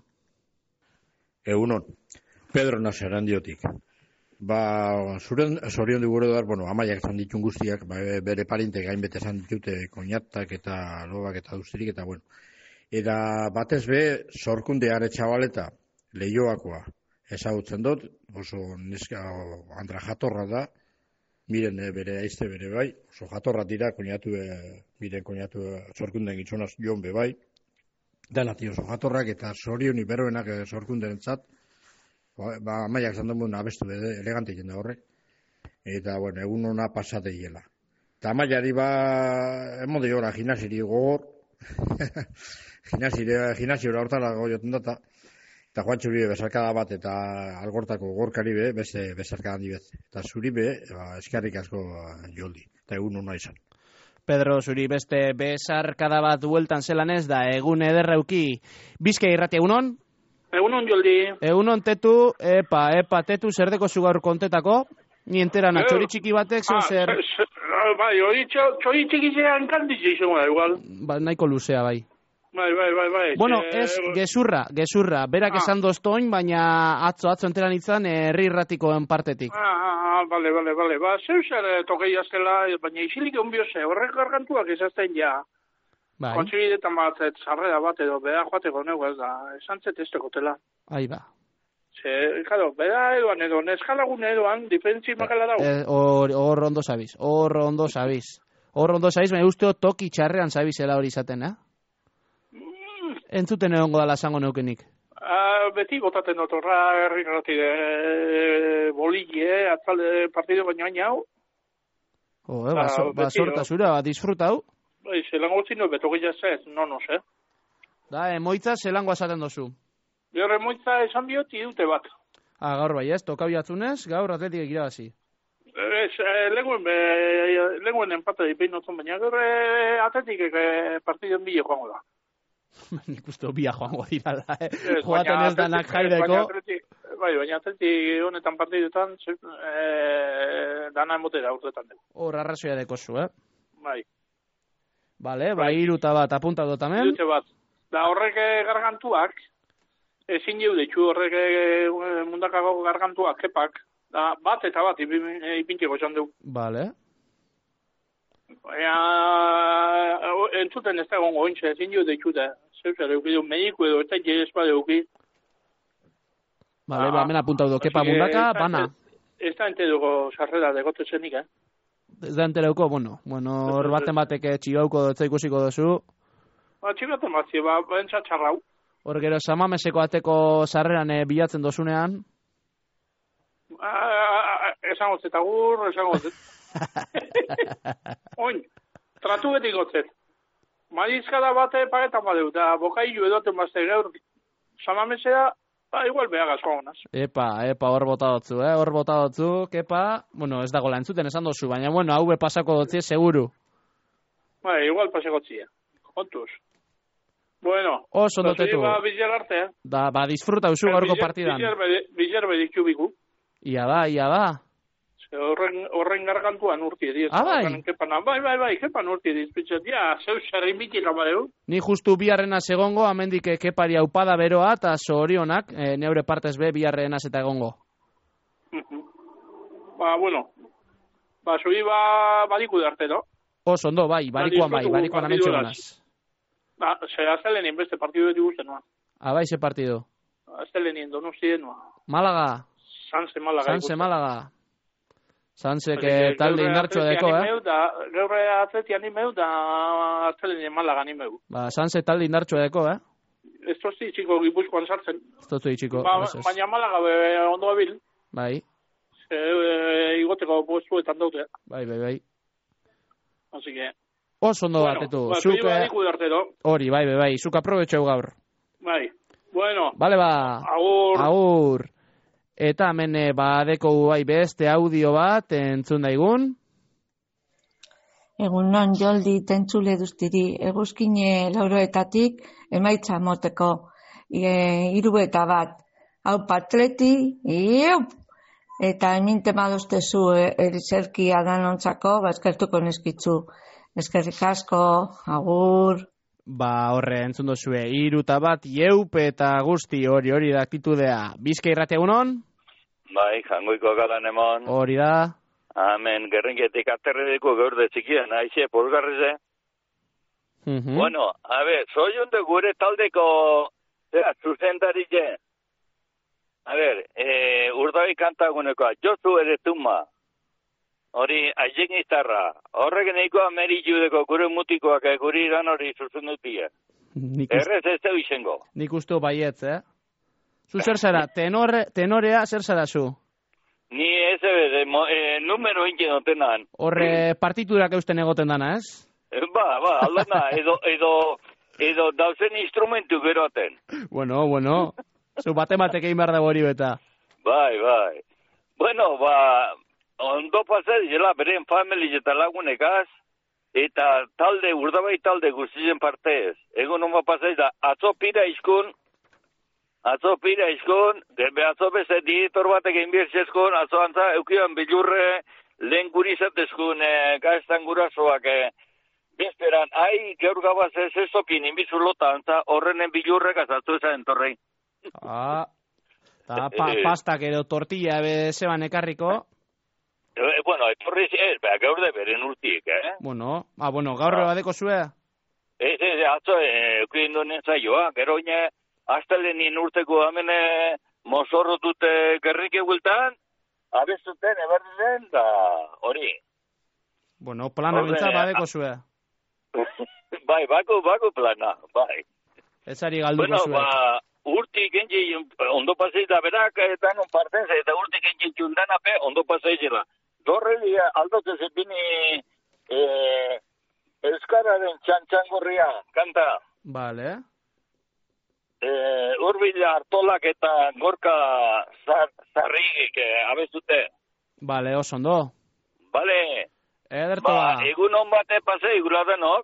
Egunon, Pedro Nasarandiotik. Ba, zuren, zorion digure dar, bueno, amaiak zan ditun guztiak, ba, bere parintek gainbete zan ditute koñatak eta lobak eta duztirik, eta bueno. Eta batez be, zorkunde are txabaleta, lehioakoa, ezagutzen dut, oso neska andra jatorra da, miren e, bere aizte bere bai, oso jatorra dira, koñatu, e, miren koñatu e, zorkunden gitzonaz joan be bai, danati oso jatorrak eta zorion iberoenak e, zorkunden zat, ba, amaiak zan duen abestu bede, elegante jende horre. Eta, bueno, egun hona pasate hiela. Eta amaiari ba, emode jora, gimnasiri gogor, gimnasiora hortara goioten data, eta joan txuri bezarkada bat, eta algortako gorkari be, beste bezarkada handi bez. Eta zuri be, ba, eskarrik asko joldi, eta egun hona izan. Pedro, zuri beste bezarkada bat bueltan zelan ez da, egun ederrauki, Bizkai irratia egunon? Egunon, Joldi. Egunon, tetu, epa, epa, tetu, zer deko zu gaur kontetako? Ni enterana, txori txiki batek, zer zer? Bai, hori txori txiki zean kanditze izan da, igual. Ba, nahiko luzea, bai. Bai, bai, bai, bai. Bueno, ez, gezurra, gezurra. Berak ah. esan doztoin, baina atzo, atzo enteran itzan, herri irratikoen partetik. Ah, ah, bale, bale, bale. Ba, zeu zer tokei aztela, baina isilik egon biose, horrek gargantuak izazten ja. Bai. Kontsibidetan bat, zarrera bat edo, bera joateko nego ez da, esan zet ez tekotela. Ai ba. Ze, claro, bera edoan edo, neskalagun edoan, diferentzi makala dago. Hor eh, ondo sabiz, hor ondo sabiz. Hor ondo sabiz, baina usteo toki txarrean sabizela hori izaten, eh? Mm. Entzuten egongo dala esango neukenik. Uh, beti botaten dut horra herri ratide e, bolille, atzalde partido baina baina hau. Oh, eh, ba, so, ba sorta zura, ba, disfrutau. Bai, zelango zinu, beto gila zez, no, no, ze. Da, emoitza zelango azaten dozu. Gaur emoitza esan biot, idute bat. Ah, gaur bai, ez, tokau jatzunez, gaur atletik irabazi. Ez, eh, lenguen, eh, lenguen empate dipein notzun, baina gaur eh, atletik eh, partiduen bile joango da. Nik uste bia joango dira da, eh? Joaten ez danak jaideko. Bai, baina atletik honetan partiduetan, eh, dana emotera urtetan dugu. Hor, arrazoia deko zu, eh? Bai. Vale, bai, iruta bat, apunta dut amen. Irute bat. Da horrek gargantuak, ezin jau ditxu horrek mundakako gargantuak, kepak, da bat eta bat ipintiko esan dugu. Vale. Baina, entzuten ez da egongo ointxe, ezin jau ditxu da. Zeu zer euki du, mediku edo, eta jere espada euki. Bale, ba, mena apuntau do, kepa bundaka, bana. Ez da ente dugu sarrera degote zenik, eh? Ez da entereuko, bueno, bueno, hor baten batek txigauko dutza ikusiko duzu. Ba, txigaten bat, ba, bentsa txarrau. Hor gero, samameseko ateko sarreran e, bilatzen dozunean. Esan gotzet, agur, esan gotzet. Oin, tratu betik gotzet. Marizkada bate pagetan badeu, eta bokailu edoten bazte gaur, samamesea, ba, igual behar asko honaz. Epa, epa, hor bota dotzu, eh? Hor bota dotzu, kepa, bueno, ez dago lantzuten esan dozu, baina, bueno, hau pasako dotzie, seguru. Ba, igual pasako tzie, kontuz. Bueno, oso dotetu. Ba, bizar arte, eh? Da, ba, disfruta usu gaurko partidan. Bizar bedik biku. Ia da, ia da. Horren, horren gargantuan urti ediz. Ah, bai? Bai, bai, bai, kepan urti ediz. Pitzat, ja, zeu zerri mitik amadeu. Ni justu biharrena segongo, amendik kepari aupada beroa, eta zorionak, e, neure partez be, biharrenaz eta egongo. Ba, bueno, ba, zui ba, badiku darte, no? Oso, ondo, bai, barikoan bai, barikoan amentxo gonaz. Ba, ze aztelenien beste partidu edu guzten, noa. Ah, bai, ze partidu? Aztelenien donostien, noa. Málaga. Sanse Málaga. Sanse Málaga. Sanse que talde indartxoa deko, eh? Gaur atleti animeu da aztelenien Málaga animeu. Ba, Sanse talde indartxoa deko, eh? Ez tozti txiko Gipuzkoan sartzen. Ez tozti txiko. Ba, baina Málaga ondo abil. Bai. Igoteko postuetan daute. Bai, bai, bai. Así que... Oso ondo batetu. Ba, zui badiku dartero. Hori, bai, bai, bai. Zuk aprobetxeu gaur. Bai. Bueno. Bale, ba. Agur. Agur. Eta hemen badeko bai beste audio bat entzun daigun. Egunon joldi tentzule duztiri. Eguzkine lauroetatik emaitza moteko. E, iru eta bat. Hau patleti. Iup! Eta hemin tema doztezu erizerkia danontzako, bazkertuko neskitzu. Eskerrik asko, agur. Ba, horre, entzun dozue, iru eta bat, ieup eta guzti hori hori da aktitudea. Bizka irrati egunon? Bai, jangoiko galan emon. Hori da. Amen, gerrinketik aterredeko gaur de txikian, aixe, polgarreze. Uh -huh. Bueno, a ver, soy un de gure taldeko, zera, zuzendarile. A ver, eh, urdabi kantagunekoa, jozu ere tumma. Hori, aizen iztarra. Horrek neiko ameri judeko gure mutikoak guri iran hori zuzen dutia. Errez ez teu izengo. Nik ustu baietz, eh? Zu zer zara, tenore, tenorea zer zara zu? Ni ez ebe, eh, numero inke notenan. Horre partiturak eusten egoten dana, ez? Ba, ba, aldana, edo, edo, edo dauzen instrumentu geroaten. Bueno, bueno, zu batematek egin behar dago hori beta. Bai, bai. Bueno, ba... Ondo pasaz, jela, beren famili eta lagunekaz, eta talde, urdabai talde guztien partez. Egun honba pasaz da, atzo pira izkun, atzo pira izkun, derbe atzo beze ditor batek inbiertzezkun, atzo antza, eukian bilurre, lehen gurizatezkun, e, gaztan gurasoak, e, bezperan, ai, geur gabaz ez ez topin, inbizulota, antza, horrenen bilurrek azaltu ezan entorrein. Ah, eta pa, pastak edo tortilla bezeban ekarriko. Eh, bueno, etorri ez, beha gaur de beren urtik, eh? Bueno, ah, bueno, gaur ah. badeko zue? Ez, ez, atzo, eukin duen zaioa, gero ine, aztelenien urteko amene mozorrotute gerrike gultan, abezuten, eberden, da hori. Bueno, plana bintza badeko zue. Bai, bako, bako plana, bai. Ez ari galduko bueno, zue. Bueno, ba, urtik engi, ondo pasei da berak, eta non partez, eta urtik engi txundan ape, ondo pasei zela. Dorreli aldote zepini eh, Euskararen txantxangorria, kanta. Vale. Eh, Urbila hartolak eta gorka zar, zarrigik eh, abezute. Vale, oso ondo. Vale. Ederto ba. Ba, egun hon bate pasei gula denok.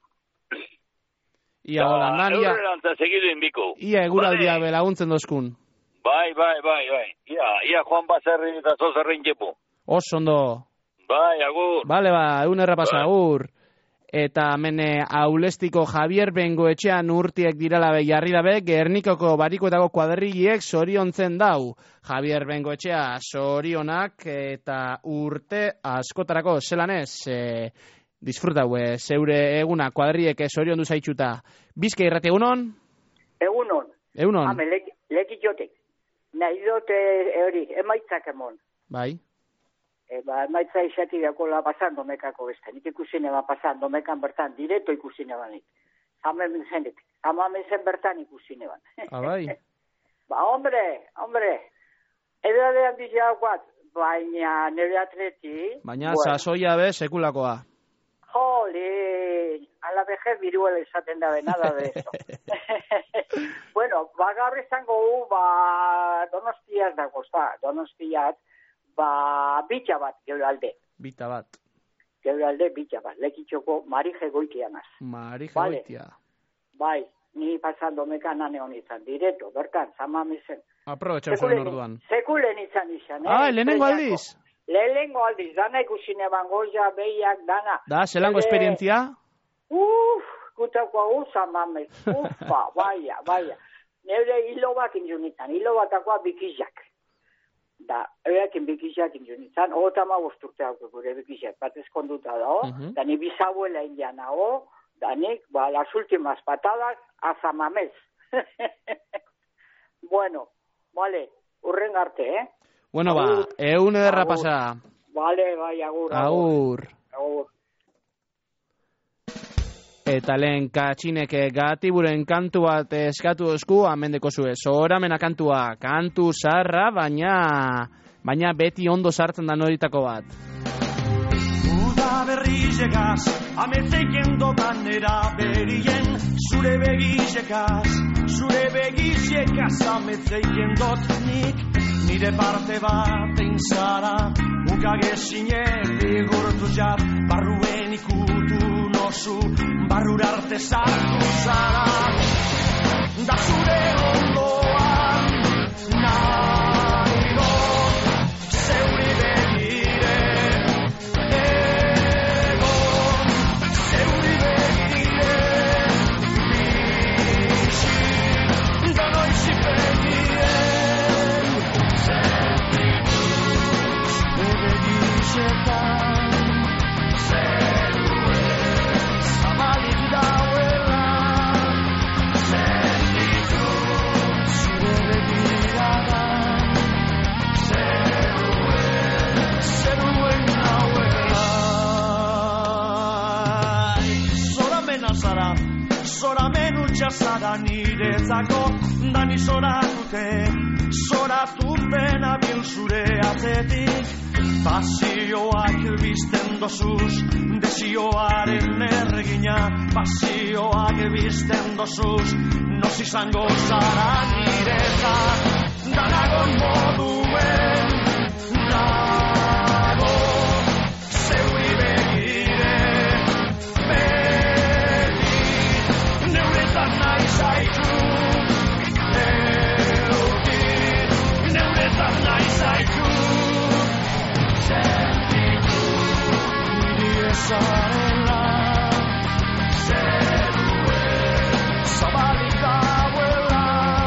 Ia holandan, ia... Eurerantza segidu inbiko. Ia eguraldia vale. Belaguntzen dozkun. Bai, bai, bai, bai. Ia, ia Juan Baserri eta Zozerrin jepu. Oso ondo. Bai, agur. Bale, ba, egun errapasa, agur. Eta mene aulestiko Javier Bengoetxean urtiek dirala be jarri dabe, Gernikoko barikoetako kuadriliek zoriontzen dau. Javier Bengoetxea zorionak eta urte askotarako zelanez, e, disfrutau, e, zeure eguna kuadriliek zorion du zaitxuta. Bizka irrati egunon? Egunon. Egunon. Hame, lekitxotik. Nahi dute hori, emaitzak emon. Bai. E, ba, emaitza izati dakola pasan domekako beste. Nik ikusine ba pasan domekan bertan, direto ikusine banik. Hamen zenik. Hamen zen bertan ikusine ban. Ah, bai. Ba, hombre, hombre. Edadean dizagoat, baina nire atleti... Baina bueno. Sasoia be sekulakoa. Jolín, a la vejez viruela izaten dabe, nada de eso. Bueno, bagar izango gu, ba, donostiaz dago, ba, donostiaz, ba, bitxa bat, geure alde. Bita bat. Geure alde, bitxa bat, lekitxoko Marije Goitianaz. Marije vale. Goitia. Bai, ni pasando mekanan egon izan, direto, bertan, zamamezen. Aprovecha eusen orduan. Sekulen izan izan, eh? Ah, lehenengo aldiz? Lehenengo aldiz, dana ikusine bangoia, behiak, dana. Da, zelango esperientzia? Uff, gutako hau zamamez, uffa, baia, baia. Neure hilo bat injunitan, hilo batakoa bikizak. Da, erekin bikizak injunitan, ogota ma guzturteak gure bikizak, bat eskonduta da, uh -huh. Da ni bisabuela indian hau, da nik, ba, las últimas patadas, a zamamez. Bueno, vale, urren arte, eh? Bueno, ba, egun ederra pasa. Vale, bai, agur. Agur. Agur. Eta lehen katxinek gatiburen kantu bat eskatu esku, amendeko zue. Zoramena kantua, kantu zarra, baina baina beti ondo sartzen da noritako bat. Uda berrizekaz, ametzeien dotan eraberien, zure begizekaz, zure begizekaz, ametzeien dot nik, nire parte bat einzara, ukagezinen bigurtu jat, barruen ikutu nozu, barrura arte sartu zara, da zure ondoan, nahi dut, zeuri begire, egon, zeuri begire, bixi, da noizi begien, zertituz, ebegixetan, zabalik dauela, zertituz, zure begiradan, zeruen, zeruen nauela. Zoramena zara, zoramen utxa zara niretzako, dani zoratute, zoratuten abil zure atzetik, pasioak bizten dozuz, desioaren erregina, pasioak bizten dozuz, noz izango zara niretzat, danagon moduen, nago, zeuri begire, beti, neuretan nahi zaitu, euti, neuretan nahi zaitu, zertitu, niri ezarela, zeruen, zabalik dauela,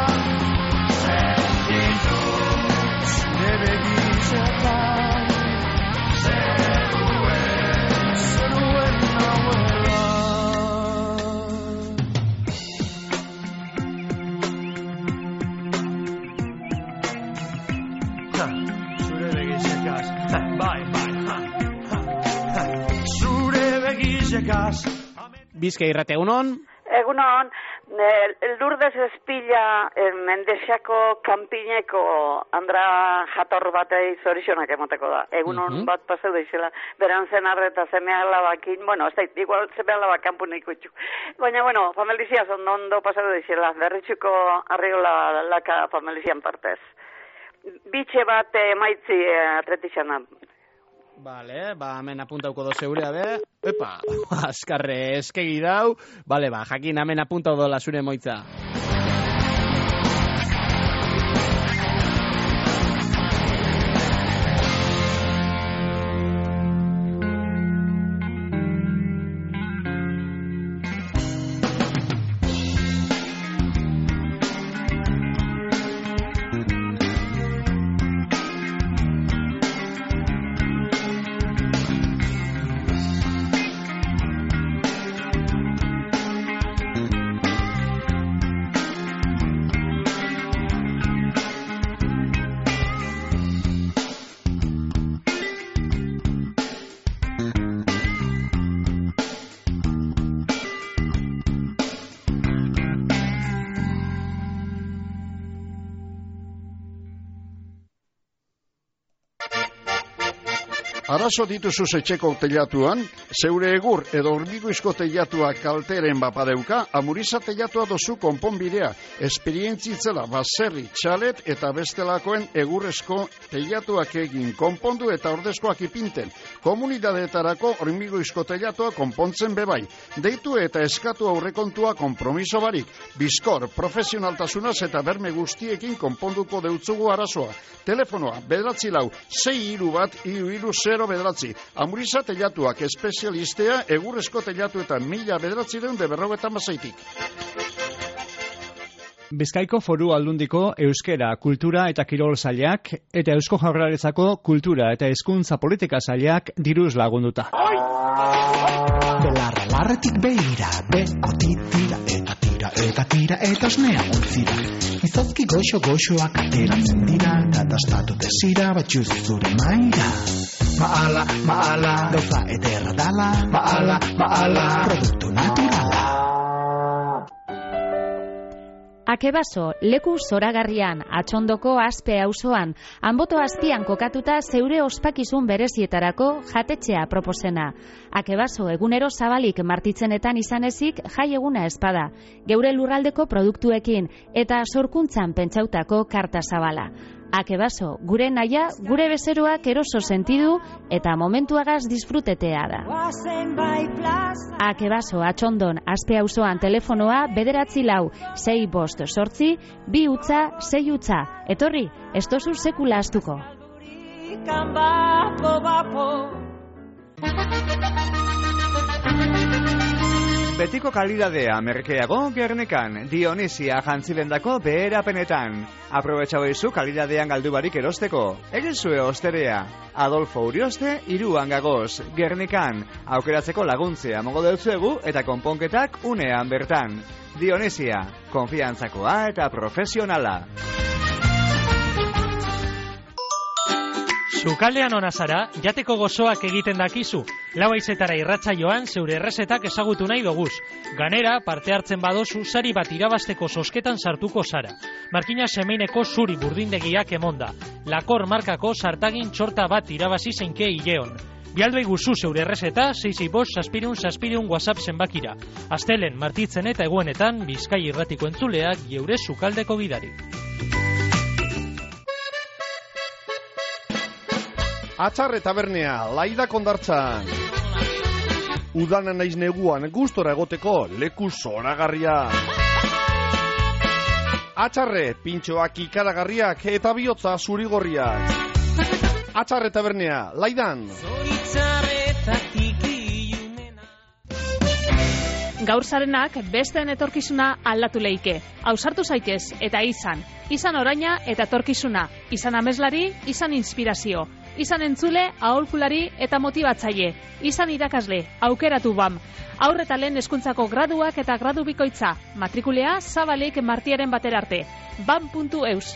zertitu, zure begitzetan, zeruen, zeruen nauela. Ha, zure begitzetan, bai, bai, ha, ha, ha, zure begitzetan. Bizka irrate egunon? Egunon, el Lourdes Espilla, el Mendexako kanpineko Andra jator batei zorixonak emoteko da. Egunon Mhm. bat paseu deixela, beran zen arreta zemea labakin, bueno, ez da, igual zemea labakan puniko itxu. Baina, bueno, familiziaz ondo ondo paseu deixela, berritxuko arriola laka familizian partez. Bitxe bat emaitzi atretixana. Vale, ba, hemen apuntauko do zeurea be. Epa, azkarre eskegi dau. Vale, ba, jakin hemen apuntau dola zure moitza. Arazo dituzu etxeko teilatuan, zeure egur edo hormigoizko teilatua kalteren bapadeuka, Amuriza teilatua dozu konponbidea, esperientzitzela baserri, txalet eta bestelakoen egurrezko teilatuak egin konpondu eta ordezkoak ipinten. Komunidadeetarako hormigoizko teilatua konpontzen bebai. Deitu eta eskatu aurrekontua konpromiso barik. Bizkor, profesionaltasunaz eta berme guztiekin konponduko deutzugu arazoa. Telefonoa, bederatzi lau, sei hiru bat, hiru hiru zero bederatzi. Amuriza teilatuak espezialistea egurrezko teilatuetan mila bederatzireun de berrogeta mazaitik. Bizkaiko Foru Aldundiko Euskera, Kultura eta Kirol Sailak eta Eusko Jaurlaritzako Kultura eta Hezkuntza Politika Sailak diruz lagunduta. Belarra larretik behira, bekotik tira eta tira eta tira eta osnea ontzira. Izozki goxo-goxoak ateratzen dira, katastatu desira batxuz zure maira. Maala, maala, gauza ederra dala, maala, maala, produktu naturala. Akebaso, leku zoragarrian, atxondoko Aspe auzoan, Anboto azpian kokatuta zeure ospakizun berezietarako jatetxea proposena. Akebaso, egunero zabalik martitzenetan izan ezik jai eguna espada, geure lurraldeko produktuekin eta sorkuntzan pentsautako karta zabala. Akebaso, gure naia, gure bezeroak eroso sentidu eta momentuagaz disfrutetea da. Akebaso, atxondon, Aspe auzoan telefonoa bederatzi lau, sei bost sortzi, bi utza, sei utza. Etorri, ez tozu sekula astuko. Betiko kalidadea merkeago Gernikan, Dionisia jantzilendako beherapenetan. Aprobetxau izu kalidadean galdu barik erosteko. Egin zue osterea. Adolfo Urioste, iruan gagoz. Gernikan, aukeratzeko laguntzea mongo deutzuegu eta konponketak unean bertan. Dionisia, konfiantzakoa eta profesionala. Sukaldean ona zara, jateko gozoak egiten dakizu. Lau haizetara irratsaioan zeure errezetak ezagutu nahi doguz. Ganera, parte hartzen badozu, sari bat irabasteko sosketan sartuko zara. Markina semeineko zuri burdindegiak emonda. Lakor markako sartagin txorta bat irabazi zeinke hileon. Bialdoi guzu zeure errezeta, sei sei bost, saspirun, saspirun, WhatsApp zenbakira. Astelen, martitzen eta eguenetan, Bizkai irratiko entzuleak, geure sukaldeko gidari. Atxarre tabernea, laida kondartzan. Udana naiz neguan gustora egoteko leku zoragarria. Atxarre, pintxoak ikaragarriak eta bihotza zurigorriak. Atxarre tabernea, laidan. Gaur zarenak besteen etorkizuna aldatu leike. Ausartu zaitez eta izan. Izan oraina eta etorkizuna. Izan ameslari, izan inspirazio. Izan entzule, aholkulari eta motibatzaile. Izan irakasle, aukeratu bam. Aurre eta lehen hezkuntzako graduak eta gradu bikoitza. Matrikulea zabalik martiaren batera arte. bam puntu eus.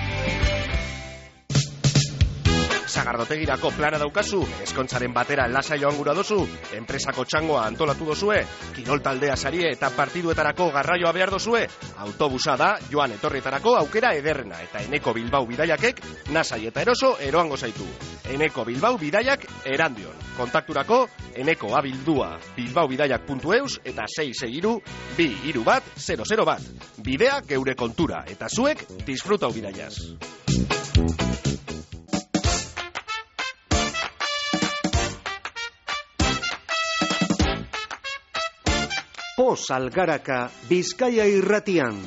Sagardotegirako plana daukazu, eskontzaren batera lasa joan gura dozu, enpresako txangoa antolatu dozue, kirol taldea sarie eta partiduetarako garraioa behar dozue, autobusa da joan etorrietarako aukera ederrena eta Eneko Bilbao bidaiakek nasai eta eroso eroango zaitu. Eneko Bilbao bidaiak erandion. Kontakturako Eneko abildua bilbaobidaiak puntu eus eta sei sei hiru bi hiru bat zero zero bat. Bidea geure kontura eta zuek disfrutau bidaiaz. Poz Algaraka, Bizkaia irratian.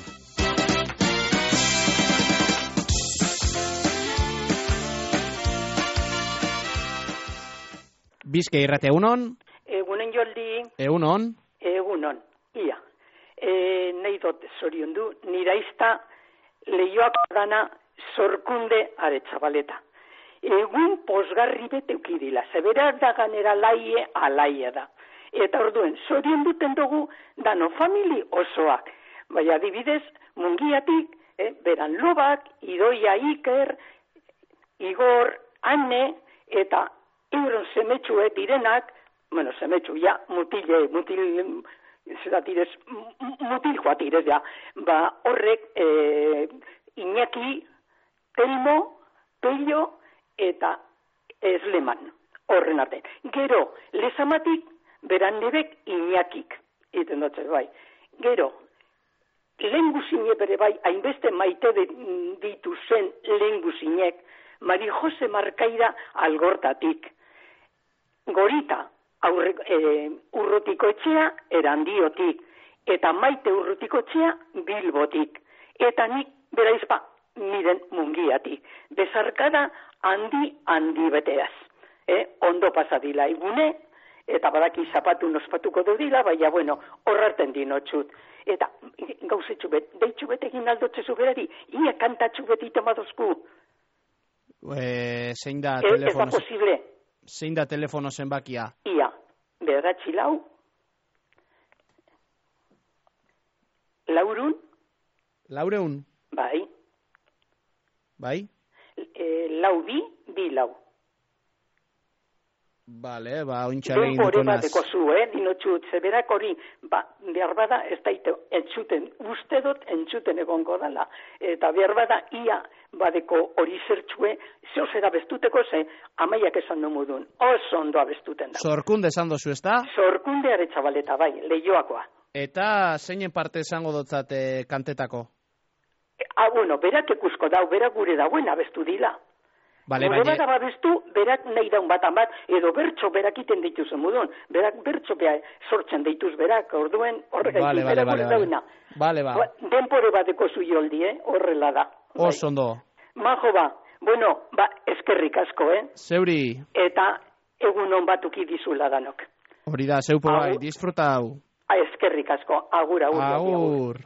Bizkaia irratia, egunon? Egunen joldi. Egunon? Egunon, ia. E, nahi dut zorion du, niraizta lehioak dana zorkunde aretzabaleta. Egun posgarri beteukidila, zebera da ganera laie alaia da. Eta orduen, zorien duten dugu dano famili osoak. Bai adibidez, mungiatik, eh, beran lobak, idoia Iker, Igor, Anne, eta euron zemetxue direnak, bueno, zemetxu, ja, mutile, mutil, zeratirez, mutil joatirez, ja, ba, horrek, eh, Iñaki, Telmo, Pello, eta Esleman. horren artean. Gero, lezamatik, beran nebek Iñakik, iten dut bai. Gero, lehen guzine bere bai, hainbeste maite ditu zen lehen guzinek, Mari Jose Markaida Algortatik. Gorita, aurre, e, urrutiko etxea, erandiotik. Eta Maite urrutiko etxea, Bilbotik. Eta nik, beraizpa, miren mungiatik. Bezarkada handi handi beteaz. Eh? Ondo pasadila igune, eta badaki zapatu nospatuko dudila, baina, bueno, horrarten dinotxut. Eta gauzetxu bet, deitxu betekin aldotzezu berari, ia kantatxu betito madozku. E, zein da e, telefono... Ez da posible. Zein da telefono zenbakia? Ia, bederatzi lau, laurun. Laureun? Bai. Bai? E, lau bi, bi lau. Bale, ba, ointxale egin duko naz. Denpore bateko zu, eh, dinotxut, zeberak hori, ba, behar bada, ez daite, entzuten, uste dut entzuten egongo dala. Eta behar bada, ia, badeko hori zertxue, zeo zera bestuteko ze, amaiak esan du mudun, oso ondo abestuten da. Zorkunde esan dozu, ez da? Zorkunde aretsabaleta, bai, lehioakoa. Eta zeinen parte esango dotzate kantetako? Ah, bueno, berak ikusko dau, berak gure dauen abestu dila. Vale, gure baina... bat abestu, berak nahi daun bat amat, edo bertso berak iten dituz emudun, berak bertso beha sortzen dituz berak, orduen horrega vale, dituz, vale, berak vale, gure dauna. Vale, ba. Denpore bateko zu joldi, eh? Horrela da. Oso ondo. Majo ba, bueno, ba, eskerrik asko, eh? Zeuri. Eta egun on batuki dizula danok. Hori da, zeupo bai, disfruta hau. A, eskerrik asko, agur, agur. Agur. agur.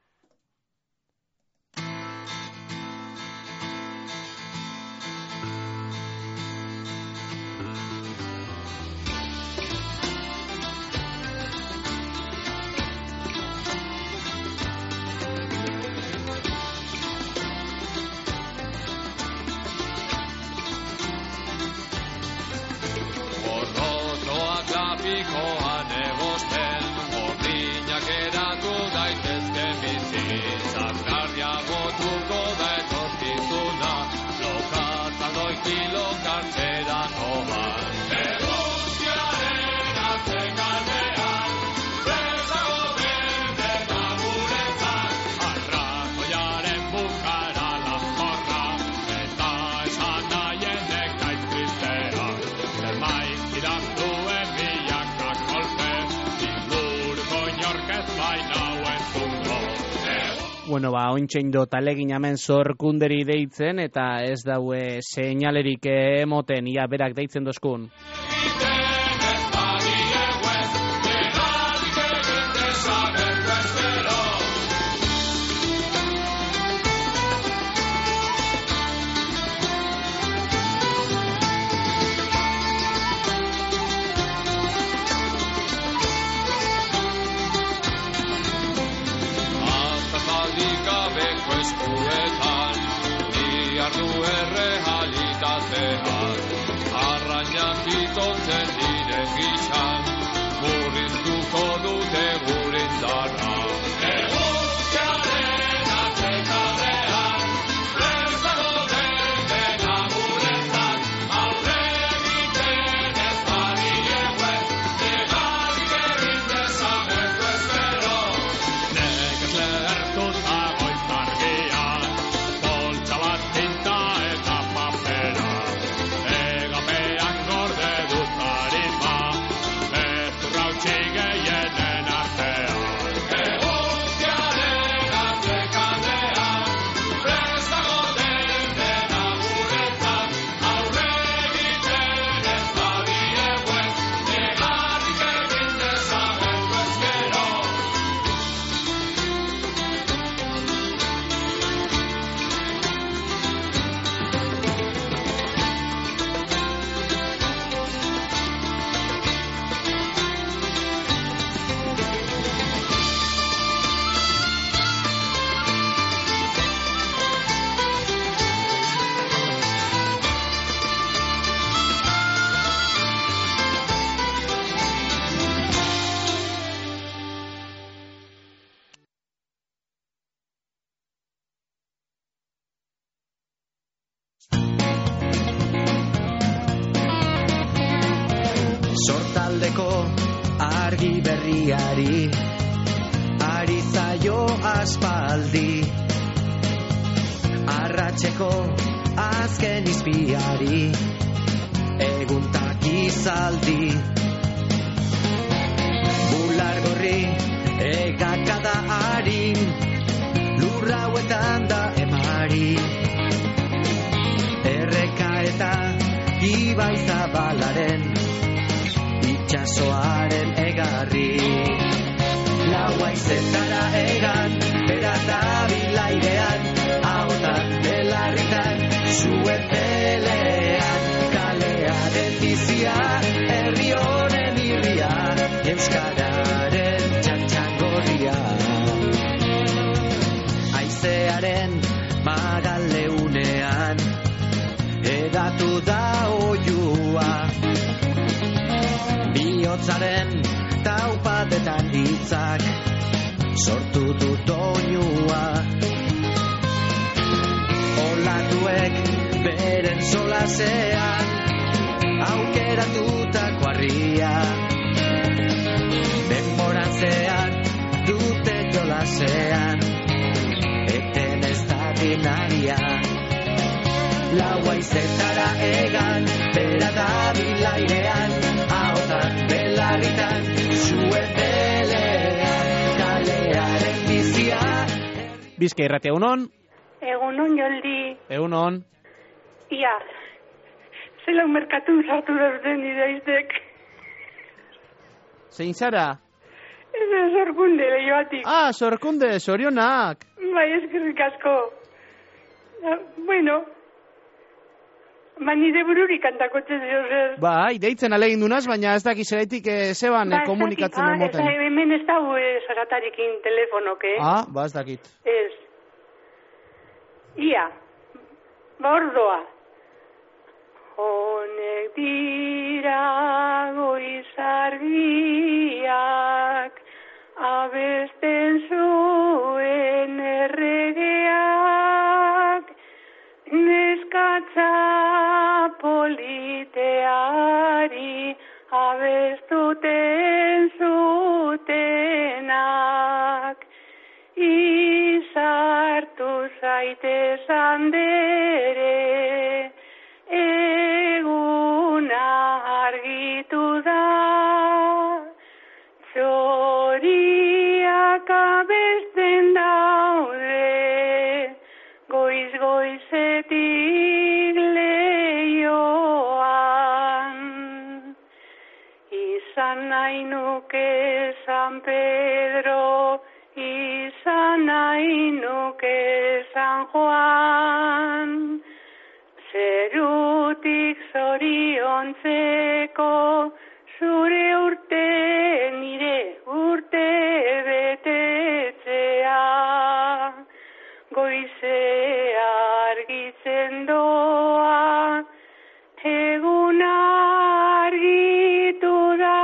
Trafikoan egosten, gordinak eratu daitezke bizi, zakarria botuko da etorkizuna, lokatzan doiki lokartzera noman. Eguzkiaren atzekaldean, bezago berde naguretzat, arrazoiaren bukara laporra, eta esan nahienek naiz tristea, zemaiz idaztu Bueno, ba, ointxein do talegin hemen zorkunderi deitzen, eta ez daue seinalerik emoten, ia berak deitzen dozkun. Eskuetan, diardu errealitatean, arrainak itotzen diren gizan, murriztuko dute gurindarra. Eguzkiaren atzekaldean, bezago berde naguretzat, aurre egiten ez badieue, negalik egin dezagertu espero, nekez lehertuta aldeko argi berriari, ari zaio aspaldi, arratseko azken izpiari, eguntak izaldi. Bular gorri egakada harin, lurra hauetan da emari, erreka eta ibai zabalaren, itxasoaren egarri. Laua izetara egan, berata bilairean, ahotan belarritan, zuen pelean, kalearen bizia, herri honen irria, euskararen txantxangorria. Aizearen magaleunean, edatu da oiua, bihotzaren taupatetan hitzak, sortu du doinua. Olatuek beren solasean, aukeratutako harria, denboran zehar dute jolasean, eten ez da binaria. Laua izetara egan, bera da bilairean, ahotan belarritan, zuen pelean, kalearen bizia. Bizka irratia, egunon? Egunon, Joldi. Egunon. Ia, zela merkatun sartu dauden idaiztek. Zein zara? Ez da Sorkunde, lehioatik. Ah, Sorkunde, zorionak. Bai, eskerrik asko. Bueno, ba, nire bururi kantakotxe zeo zer. Bai, deitzen alegin dunaz, baina ez dakiz eraitik e, zeban ba, komunikatzen ah, emoten. Ah, hemen ez dago e, zaratarikin telefonok, eh? Ah, ba, ez dakit. Ez. Ia, ba, ordoa. Honek dira goizargiak, abesten zuen erregeak, neskatza politeari abestuten zutenak, izartu zaitez andere, eguna argitu da, txoriak abesten daude, goiz-goizetik leioan. Izan nahi nuke San Pedro, izan nahi nuke San Juan, zerutik zoriontzeko, zure urte nire urte betetzea, goizea argitzen doa, eguna argitu da,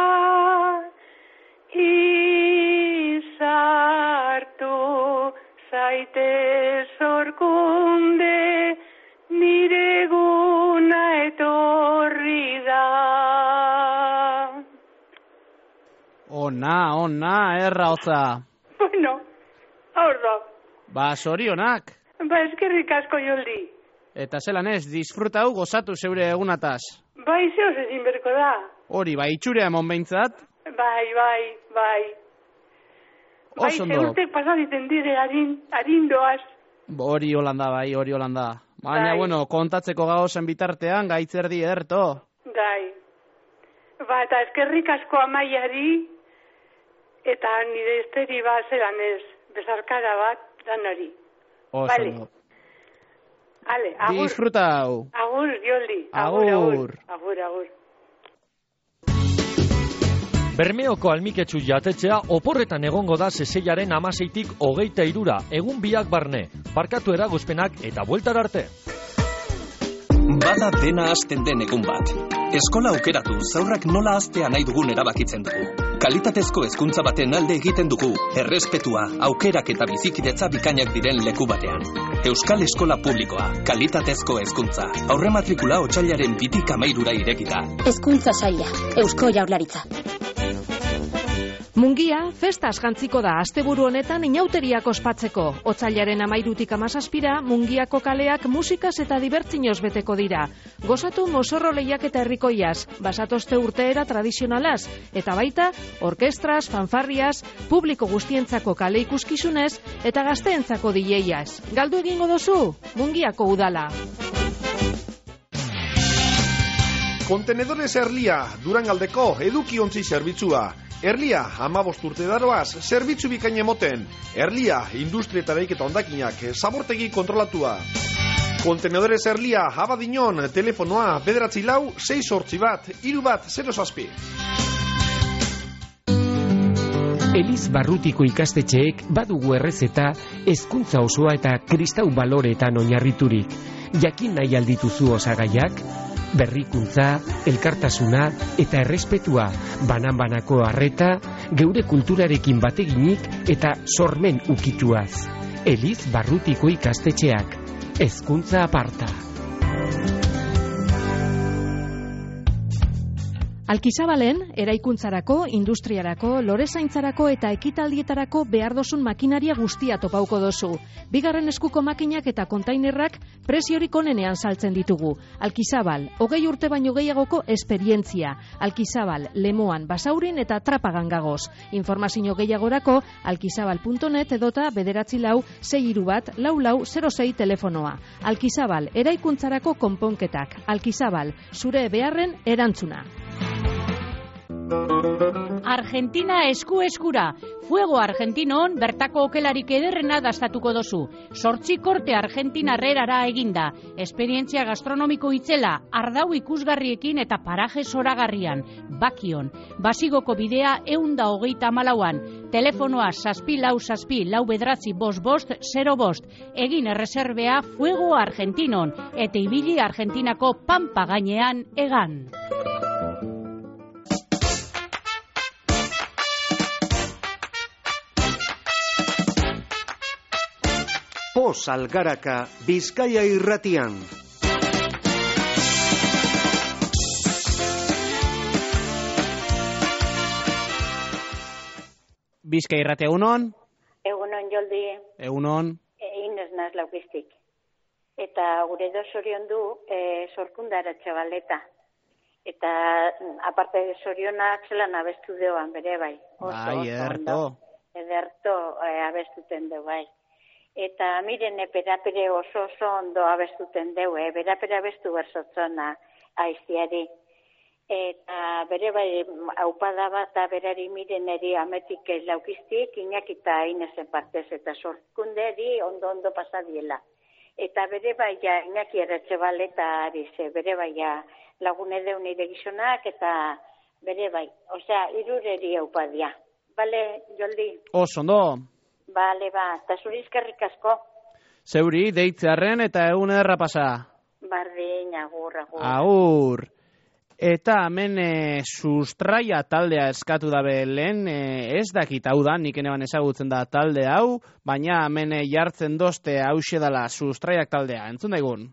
izartu zaite Sorkunde, nire eguna etorri da. Ona, ona, erra hotza. Bueno, hor da. Ba, zorionak. Ba, eskerrik asko, Joldi. Eta zelan ez, disfrutau gozatu zeure egunataz. Bai, zehoz ezin berko da. Hori, bai, itxurea emon behintzat. Bai, bai, bai. Bai, zeurtek pasaditen dire harin, harindoaz. Hori holanda, bai, hori holanda. Baina, bai. Bueno, kontatzeko gauzen bitartean, gaitzerdi ederto. Bai. Ba, eta eskerrik asko amaiari, eta nire esteri ba zelan ez, bezarkara bat, danari. Oso, vale. no. Ale, agur. Disfrutau. Agur, Joldi. Agur. Agur, agur. Agur. Bermeoko almiketsu jatetzea oporretan egongo da zezeiaren amaseitik hogeita irura, egun biak barne, parkatu eragozpenak eta bueltar arte. Bada dena hasten den egun bat. Eskola aukeratu, zaurrak nola haztea nahi dugun erabakitzen dugu. Kalitatezko hezkuntza baten alde egiten dugu, errespetua, aukerak eta bizikidetza bikainak diren leku batean. Euskal Eskola Publikoa, kalitatezko hezkuntza. Aurre matrikula otsailaren bitik amairura irekita. Hezkuntza saila, Eusko Jaurlaritza. Mungia, festa jantziko da asteburu honetan inauteriak ospatzeko. Otsailaren amairutik amazazpira, Mungiako kaleak musikaz eta dibertzinoz beteko dira. Gozatu mozorro lehiak eta herrikoiaz, basatozte urteera tradizionalaz, eta baita, orkestras, fanfarriaz, publiko guztientzako kale ikuskizunez, eta gazteentzako D J-az. Galdu egingo dozu, Mungiako udala. Kontenedores Erlia, Durangaldeko edukiontzi zerbitzua. Erlia, amabost urte daroaz, zerbitzu bikain emoten. Erlia, industria eta eraiketa ondakinak, zabortegi kontrolatua. Kontenedores Erlia, Abadiñon, telefonoa, bederatzi lau, sei sortzi bat, hiru bat, zero zazpi. Eliz Barrutiko ikastetxeek badugu errezeta, hezkuntza osoa eta kristau baloreetan oinarriturik. Jakin nahi aldituzu osagaiak? Berrikuntza, elkartasuna eta errespetua, banan-banako harreta, geure kulturarekin bateginik eta sormen ukituaz. Eliz Barrutiko ikastetxeak, hezkuntza aparta. Alkizabalen, eraikuntzarako, industriarako, lorezaintzarako eta ekitaldietarako behar dozun makinaria guztia topauko dozu. Bigarren eskuko makinak eta kontainerrak preziorik onenean saltzen ditugu. Alkizabal, hogei urte baino gehiagoko esperientzia. Alkizabal, Lemoan, Basaurin eta Trapagan gagoz. Informazio gehiagorako alkizabal puntu net edota bederatzi lau, sei hiru bat, lau lau, zero sei telefonoa. Alkizabal, eraikuntzarako konponketak. Alkizabal, zure beharren erantzuna. Argentina esku eskura. Fuego Argentinon bertako okelarik ederrena dastatuko dozu. Sortzi korte Argentinarrerara eginda. Esperientzia gastronomiko itzela, ardau ikusgarriekin eta paraje zoragarrian. Bakion. Basigoko bidea eunda hogeita malauan. Telefonoa saspi lau saspi lau bedratzi bost bost zero bost. Egin erreserbea Fuego Argentinon. Eta ibili Argentinako pampa gainean egan. Pos Algaraka, Bizkaia irratian. Bizkaia irratia egunon? Egunon, Joldi. Egunon. Inez naz laukiztik. Eta gure do sorion du, e, sorkundara txabaleta. Eta aparte de sorionak zelan abestu deoan bere bai. Oso, bai, ederto. Ederto e, abestuten deu bai. Eta miren, berapere oso oso ondo abestuten deu, e, berapere abestu berzotzona aiziari. Eta bere bai aupada bat berari miren eri ametik laukiztik, inakita inezen partez eta sorkunderi ondo ondo pasadiela. Eta bere bai ja inaki erretxe baleta arize, bere bai ja lagune deu nire gizonak eta bere bai, osea, irureri aupadia. Bale, Joldi? Oso ondo. Bale, ba, eta zuri eskerrik asko. Zeuri, deitzearen eta egun ederra pasa. Bardin, agur, agur. Agur. Eta hemen e, sustraia taldea eskatu dabe lehen, e, ez dakit hau da, nik eneban ezagutzen da talde hau, baina hemen e, jartzen dozte hause dala sustraiak taldea. Entzun daigun.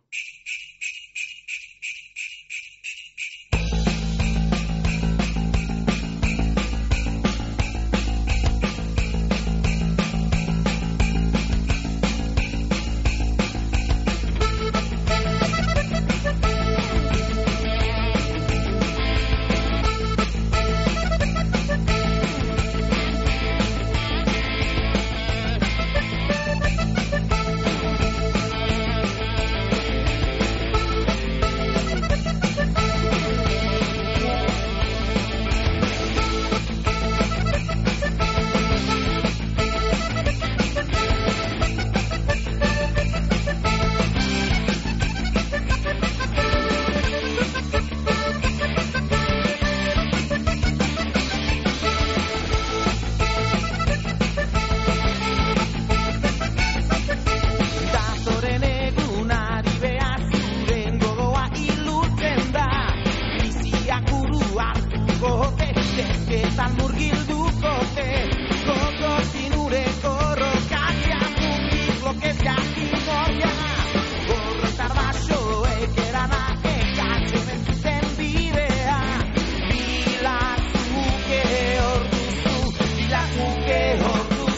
memoria, borroka basoek erana ekatzen entzuten bidea, bilatzuke hor duzu, bilatzuke hor duzu.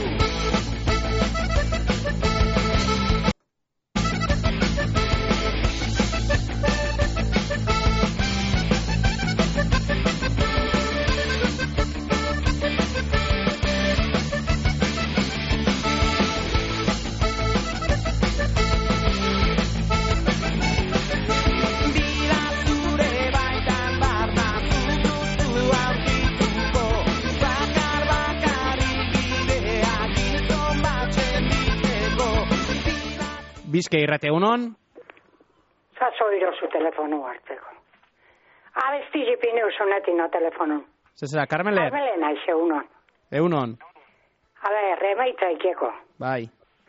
Bizke irrate unon? Zazo irozu telefonu hartzeko. Abesti jipine usunetin no telefonun. Zezera, Carmele? Carmele naize unon. Eunon. A ver, remaitza ikeko. Bai.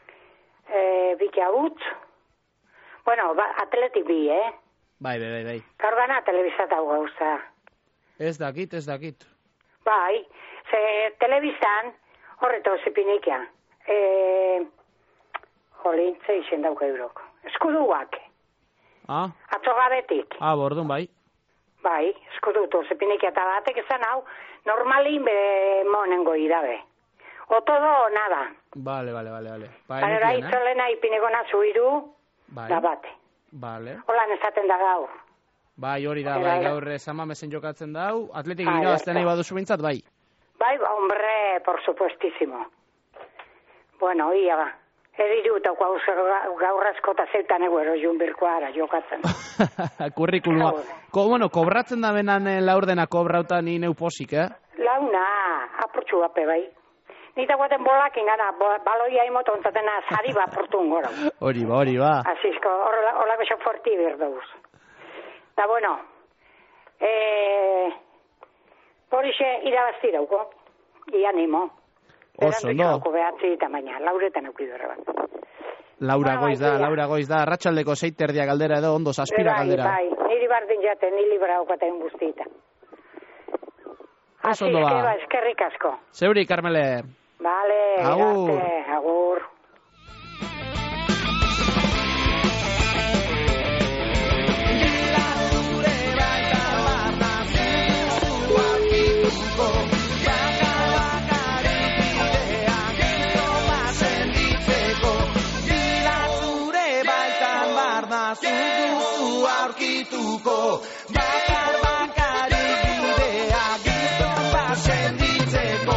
Eh, biki agutz. Bueno, ba, atletik bi, eh? Bai, bai, bai, bai. Karbana telebizata gauza. Ez dakit, ez dakit. Bai, ze telebizan horreto zipinikia. Eh... Jolin, zeitzen dauka eurok. Eskuduak. Ah? Atzogabetik. Ah, bordun, bai. Bai, eskudu tozepinik eta batek ezan hau, normalin be monengo idabe. Otodo nada. Vale, vale, vale, vale. Baina da, itzolena ipineko nazu iru, bai. Da bate. Vale. Holan esaten da gaur. Bai, hori da, bai, gaur zamamesen jokatzen dau. Atletik irabazten nahi baduzu bintzat, bai. Bai, hombre, por supuestísimo. Bueno, ia ba. Ediru eta gaur askota zeitan eguero junbirkoara jokatzen. Kurrikulua. Ko, bueno, kobratzen da benan laurdena kobrauta ni neu posik, eh? Launa, apurtxu bape bai. Nita guaten bolak ingana, baloia imoto ontzatena zari bat portun gora. Hori ba, hori ba. Azizko, horlako xo forti berdouz. Da bueno, eh, horixe irabazti dauko, i animo. Oso, no? Behatzi eta baina, lauretan eukidurre bat. Laura goiz da, Laura goiz da, arratsaldeko seiterdia galdera edo, ondo zazpira galdera. Bai, bai, niri bardin jaten, niri libra okaten guztita. Oso, ondo ba. Ba, eskerrik asko. Zeuri, Carmele. Vale, agur. Garte, agur. Zuzu aurkituko, bakar bakari bidea gizon basen ditzeko.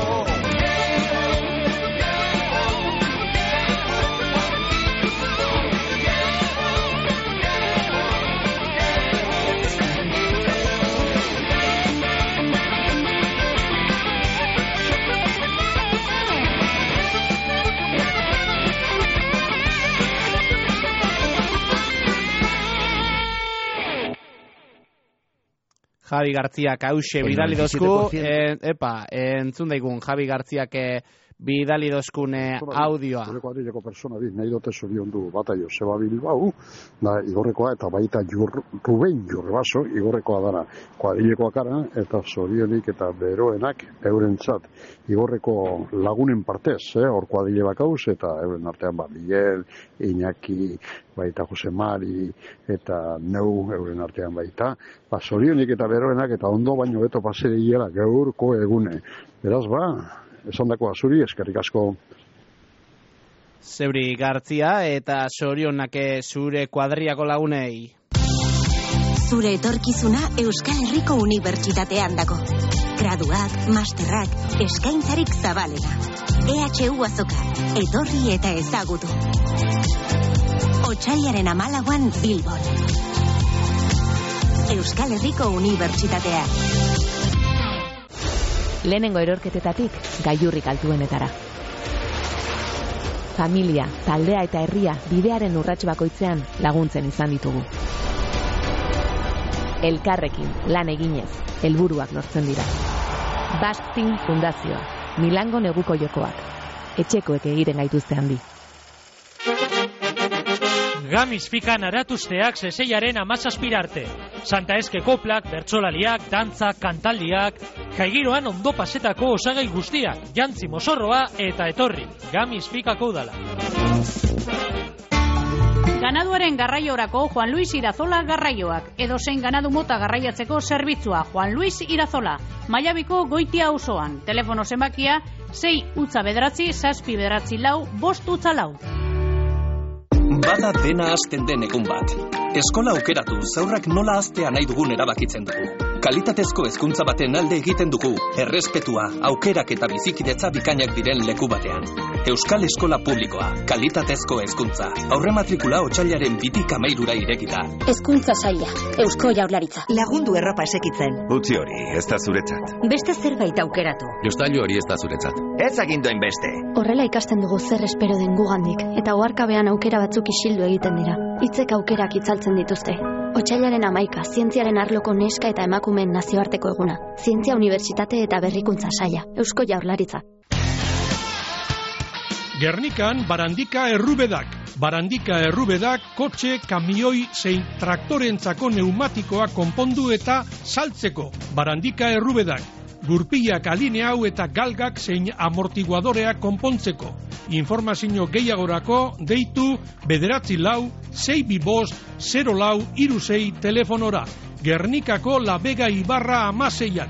Javi Gartziak hause bidali dozku, en, epa, entzun daigun Javi Gartziak bidali dozkun audioa. Zure kuadrileko persona dit, nahi dote zorion du bataio Seba Bilbao, da igorrekoa eta baita jur, Ruben Jurrebaso, igorrekoa dara kuadrilekoak ara, eta zorionik eta beroenak eurentzat igorreko lagunen partez, eh, hor kuadrile bakauz, eta euren artean ba, Miguel, Iñaki, baita Jose Mari, eta neu euren artean baita, ba, zorionik eta beroenak eta ondo baino beto pasere hiela gaurko egune. Beraz ba, esan dakoa zuri, eskerrik asko. Zeuri Gartzia eta zorionak zure kuadriako lagunei. Zure etorkizuna Euskal Herriko Unibertsitatean dago. Graduak, masterrak, eskaintzarik zabalena. E H U azoka, etorri eta ezagutu. Otsailaren hamalauan Bilbon. Euskal Herriko Unibertsitatea. Lehenengo erorketetatik gailurrik altuenetara. Familia, taldea eta herria bidearen urrats bakoitzean laguntzen izan ditugu. Elkarrekin, lan eginez, helburuak lortzen dira. Bastin Fundazioa, Milango neguko jokoak. Etxekoek egiten gaituzte handi. Gamis fikan aratusteak zeseiaren amazazpirarte. Santa Eske koplak, bertsolaliak, dantzak, kantaldiak, jaigiroan ondo pasetako osagai guztiak, jantzi mozorroa eta etorri. Gamis fikako udala. Ganaduaren garraiorako Juan Luis Irazola garraioak, edo zein ganadu mota garraiatzeko zerbitzua Juan Luis Irazola, Mallabiko Goitia auzoan, telefono zenbakia sei utza bederatzi, zazpi bederatzi lau, bost utza lau. Bada dena hasten den egun bat. Eskola aukeratu zaurrak nola haztea nahi dugun erabakitzen dugu. Kalitatezko hezkuntza baten alde egiten dugu, errespetua, aukerak eta bizikidetza bikainak diren leku batean. Euskal Eskola Publikoa, kalitatezko hezkuntza. Aurrematrikula otsailaren bitik amairura irekita. Hezkuntza saila, Eusko Jaurlaritza. Lagundu erropa esekitzen. Utzi hori, ez da zuretzat. Beste zerbait aukeratu. Jostailu hori ez da zuretzat. Ez agindoen beste. Horrela ikasten dugu zer espero den gugandik, eta oharkabean aukera batzuk isildu egiten dira. Hitzek aukerak itzaltzen dituzte. Otsailaren hamaika, zientziaren arloko neska eta emakumeen nazioarteko eguna. Zientzia Unibertsitate eta Berrikuntza Saila, Eusko Jaurlaritza. Gernikan Barandika Errubedak. Barandika Errubedak kotxe, kamioi zein traktorentzako neumatikoa konpondu eta saltzeko. Barandika Errubedak. Gurpilak alinea hau eta galgak zein amortiguadoreak konpontzeko. Informazio gehiagorako deitu bederatzi lau, sei bi bost, zero lau, iru sei telefonora. Gernikako La Vega Ibarra amaseian.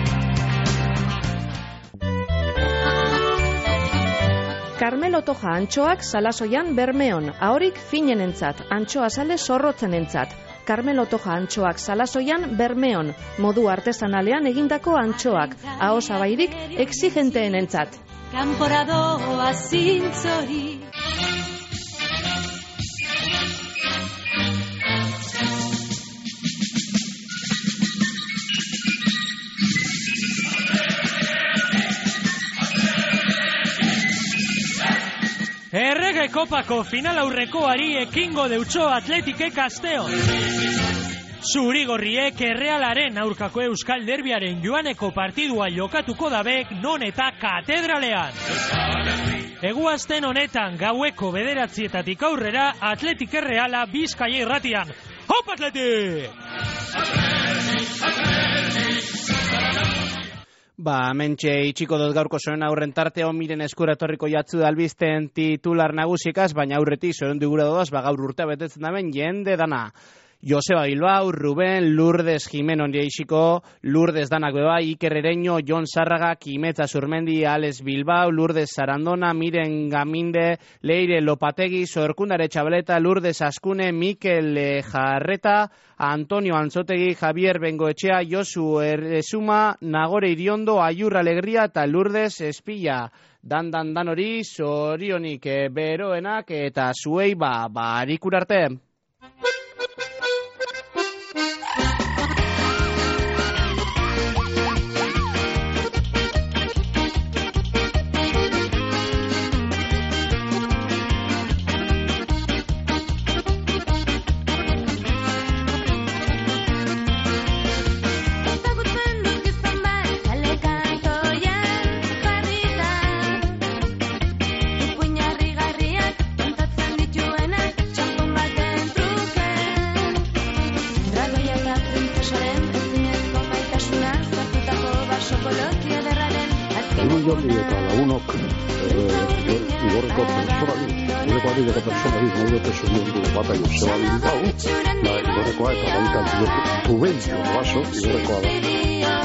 Carmelo Toja antxoak Salasoian Bermeon, ahorik finenentzat, antxoa sale zorrotzenentzat. Carmelo Toja antxoak Salasoian Bermeon, modu artesanalean egindako antxoak, aho zabairik exigenteenentzat. Kanporadoa zintzori. Errege kopako final aurrekoari ekingo deutxo Atletikek asteon. Zurigorriek Errealaren aurkako Euskal Derbiaren joaneko partidua jokatuko dabek non eta katedralean. Eguazten honetan gaueko bederatzietatik aurrera Atletik Erreala Bizkaia irratian. Hop Atletik! Ba, mentxe itxiko dut gaurko zoen aurren tarte hon miren eskura etorriko jatzu da albisten titular nagusikaz, baina aurretik zoen digura doaz, ba gaur urtea betetzen daben jende dana. Joseba Bilbao, Ruben, Lourdes Jimeno Ndiaixiko, Lourdes Danak Beba, Iker Ereño, Jon Zárraga, Kimetza Zurmendi, Alex Bilbao, Lourdes Sarandona, Miren Gaminde, Leire Lopategi, Sorkundare Txabaleta, Lourdes Askune, Mikel Jarreta, Antonio Antzotegi, Javier Bengoetxea, Josu Erresuma, Nagore Iriondo, Aiur Alegria eta Lourdes Espilla. Dan, dan, dan hori, zorionik beroenak eta zuei ba, ba, arikurarte. Jordi eta lagunok igorreko personali, igorreko adideko personali, nahidote zuriondu bata Joseba Bilbao, igorrekoa eta baita Ruben Baso, igorrekoa da.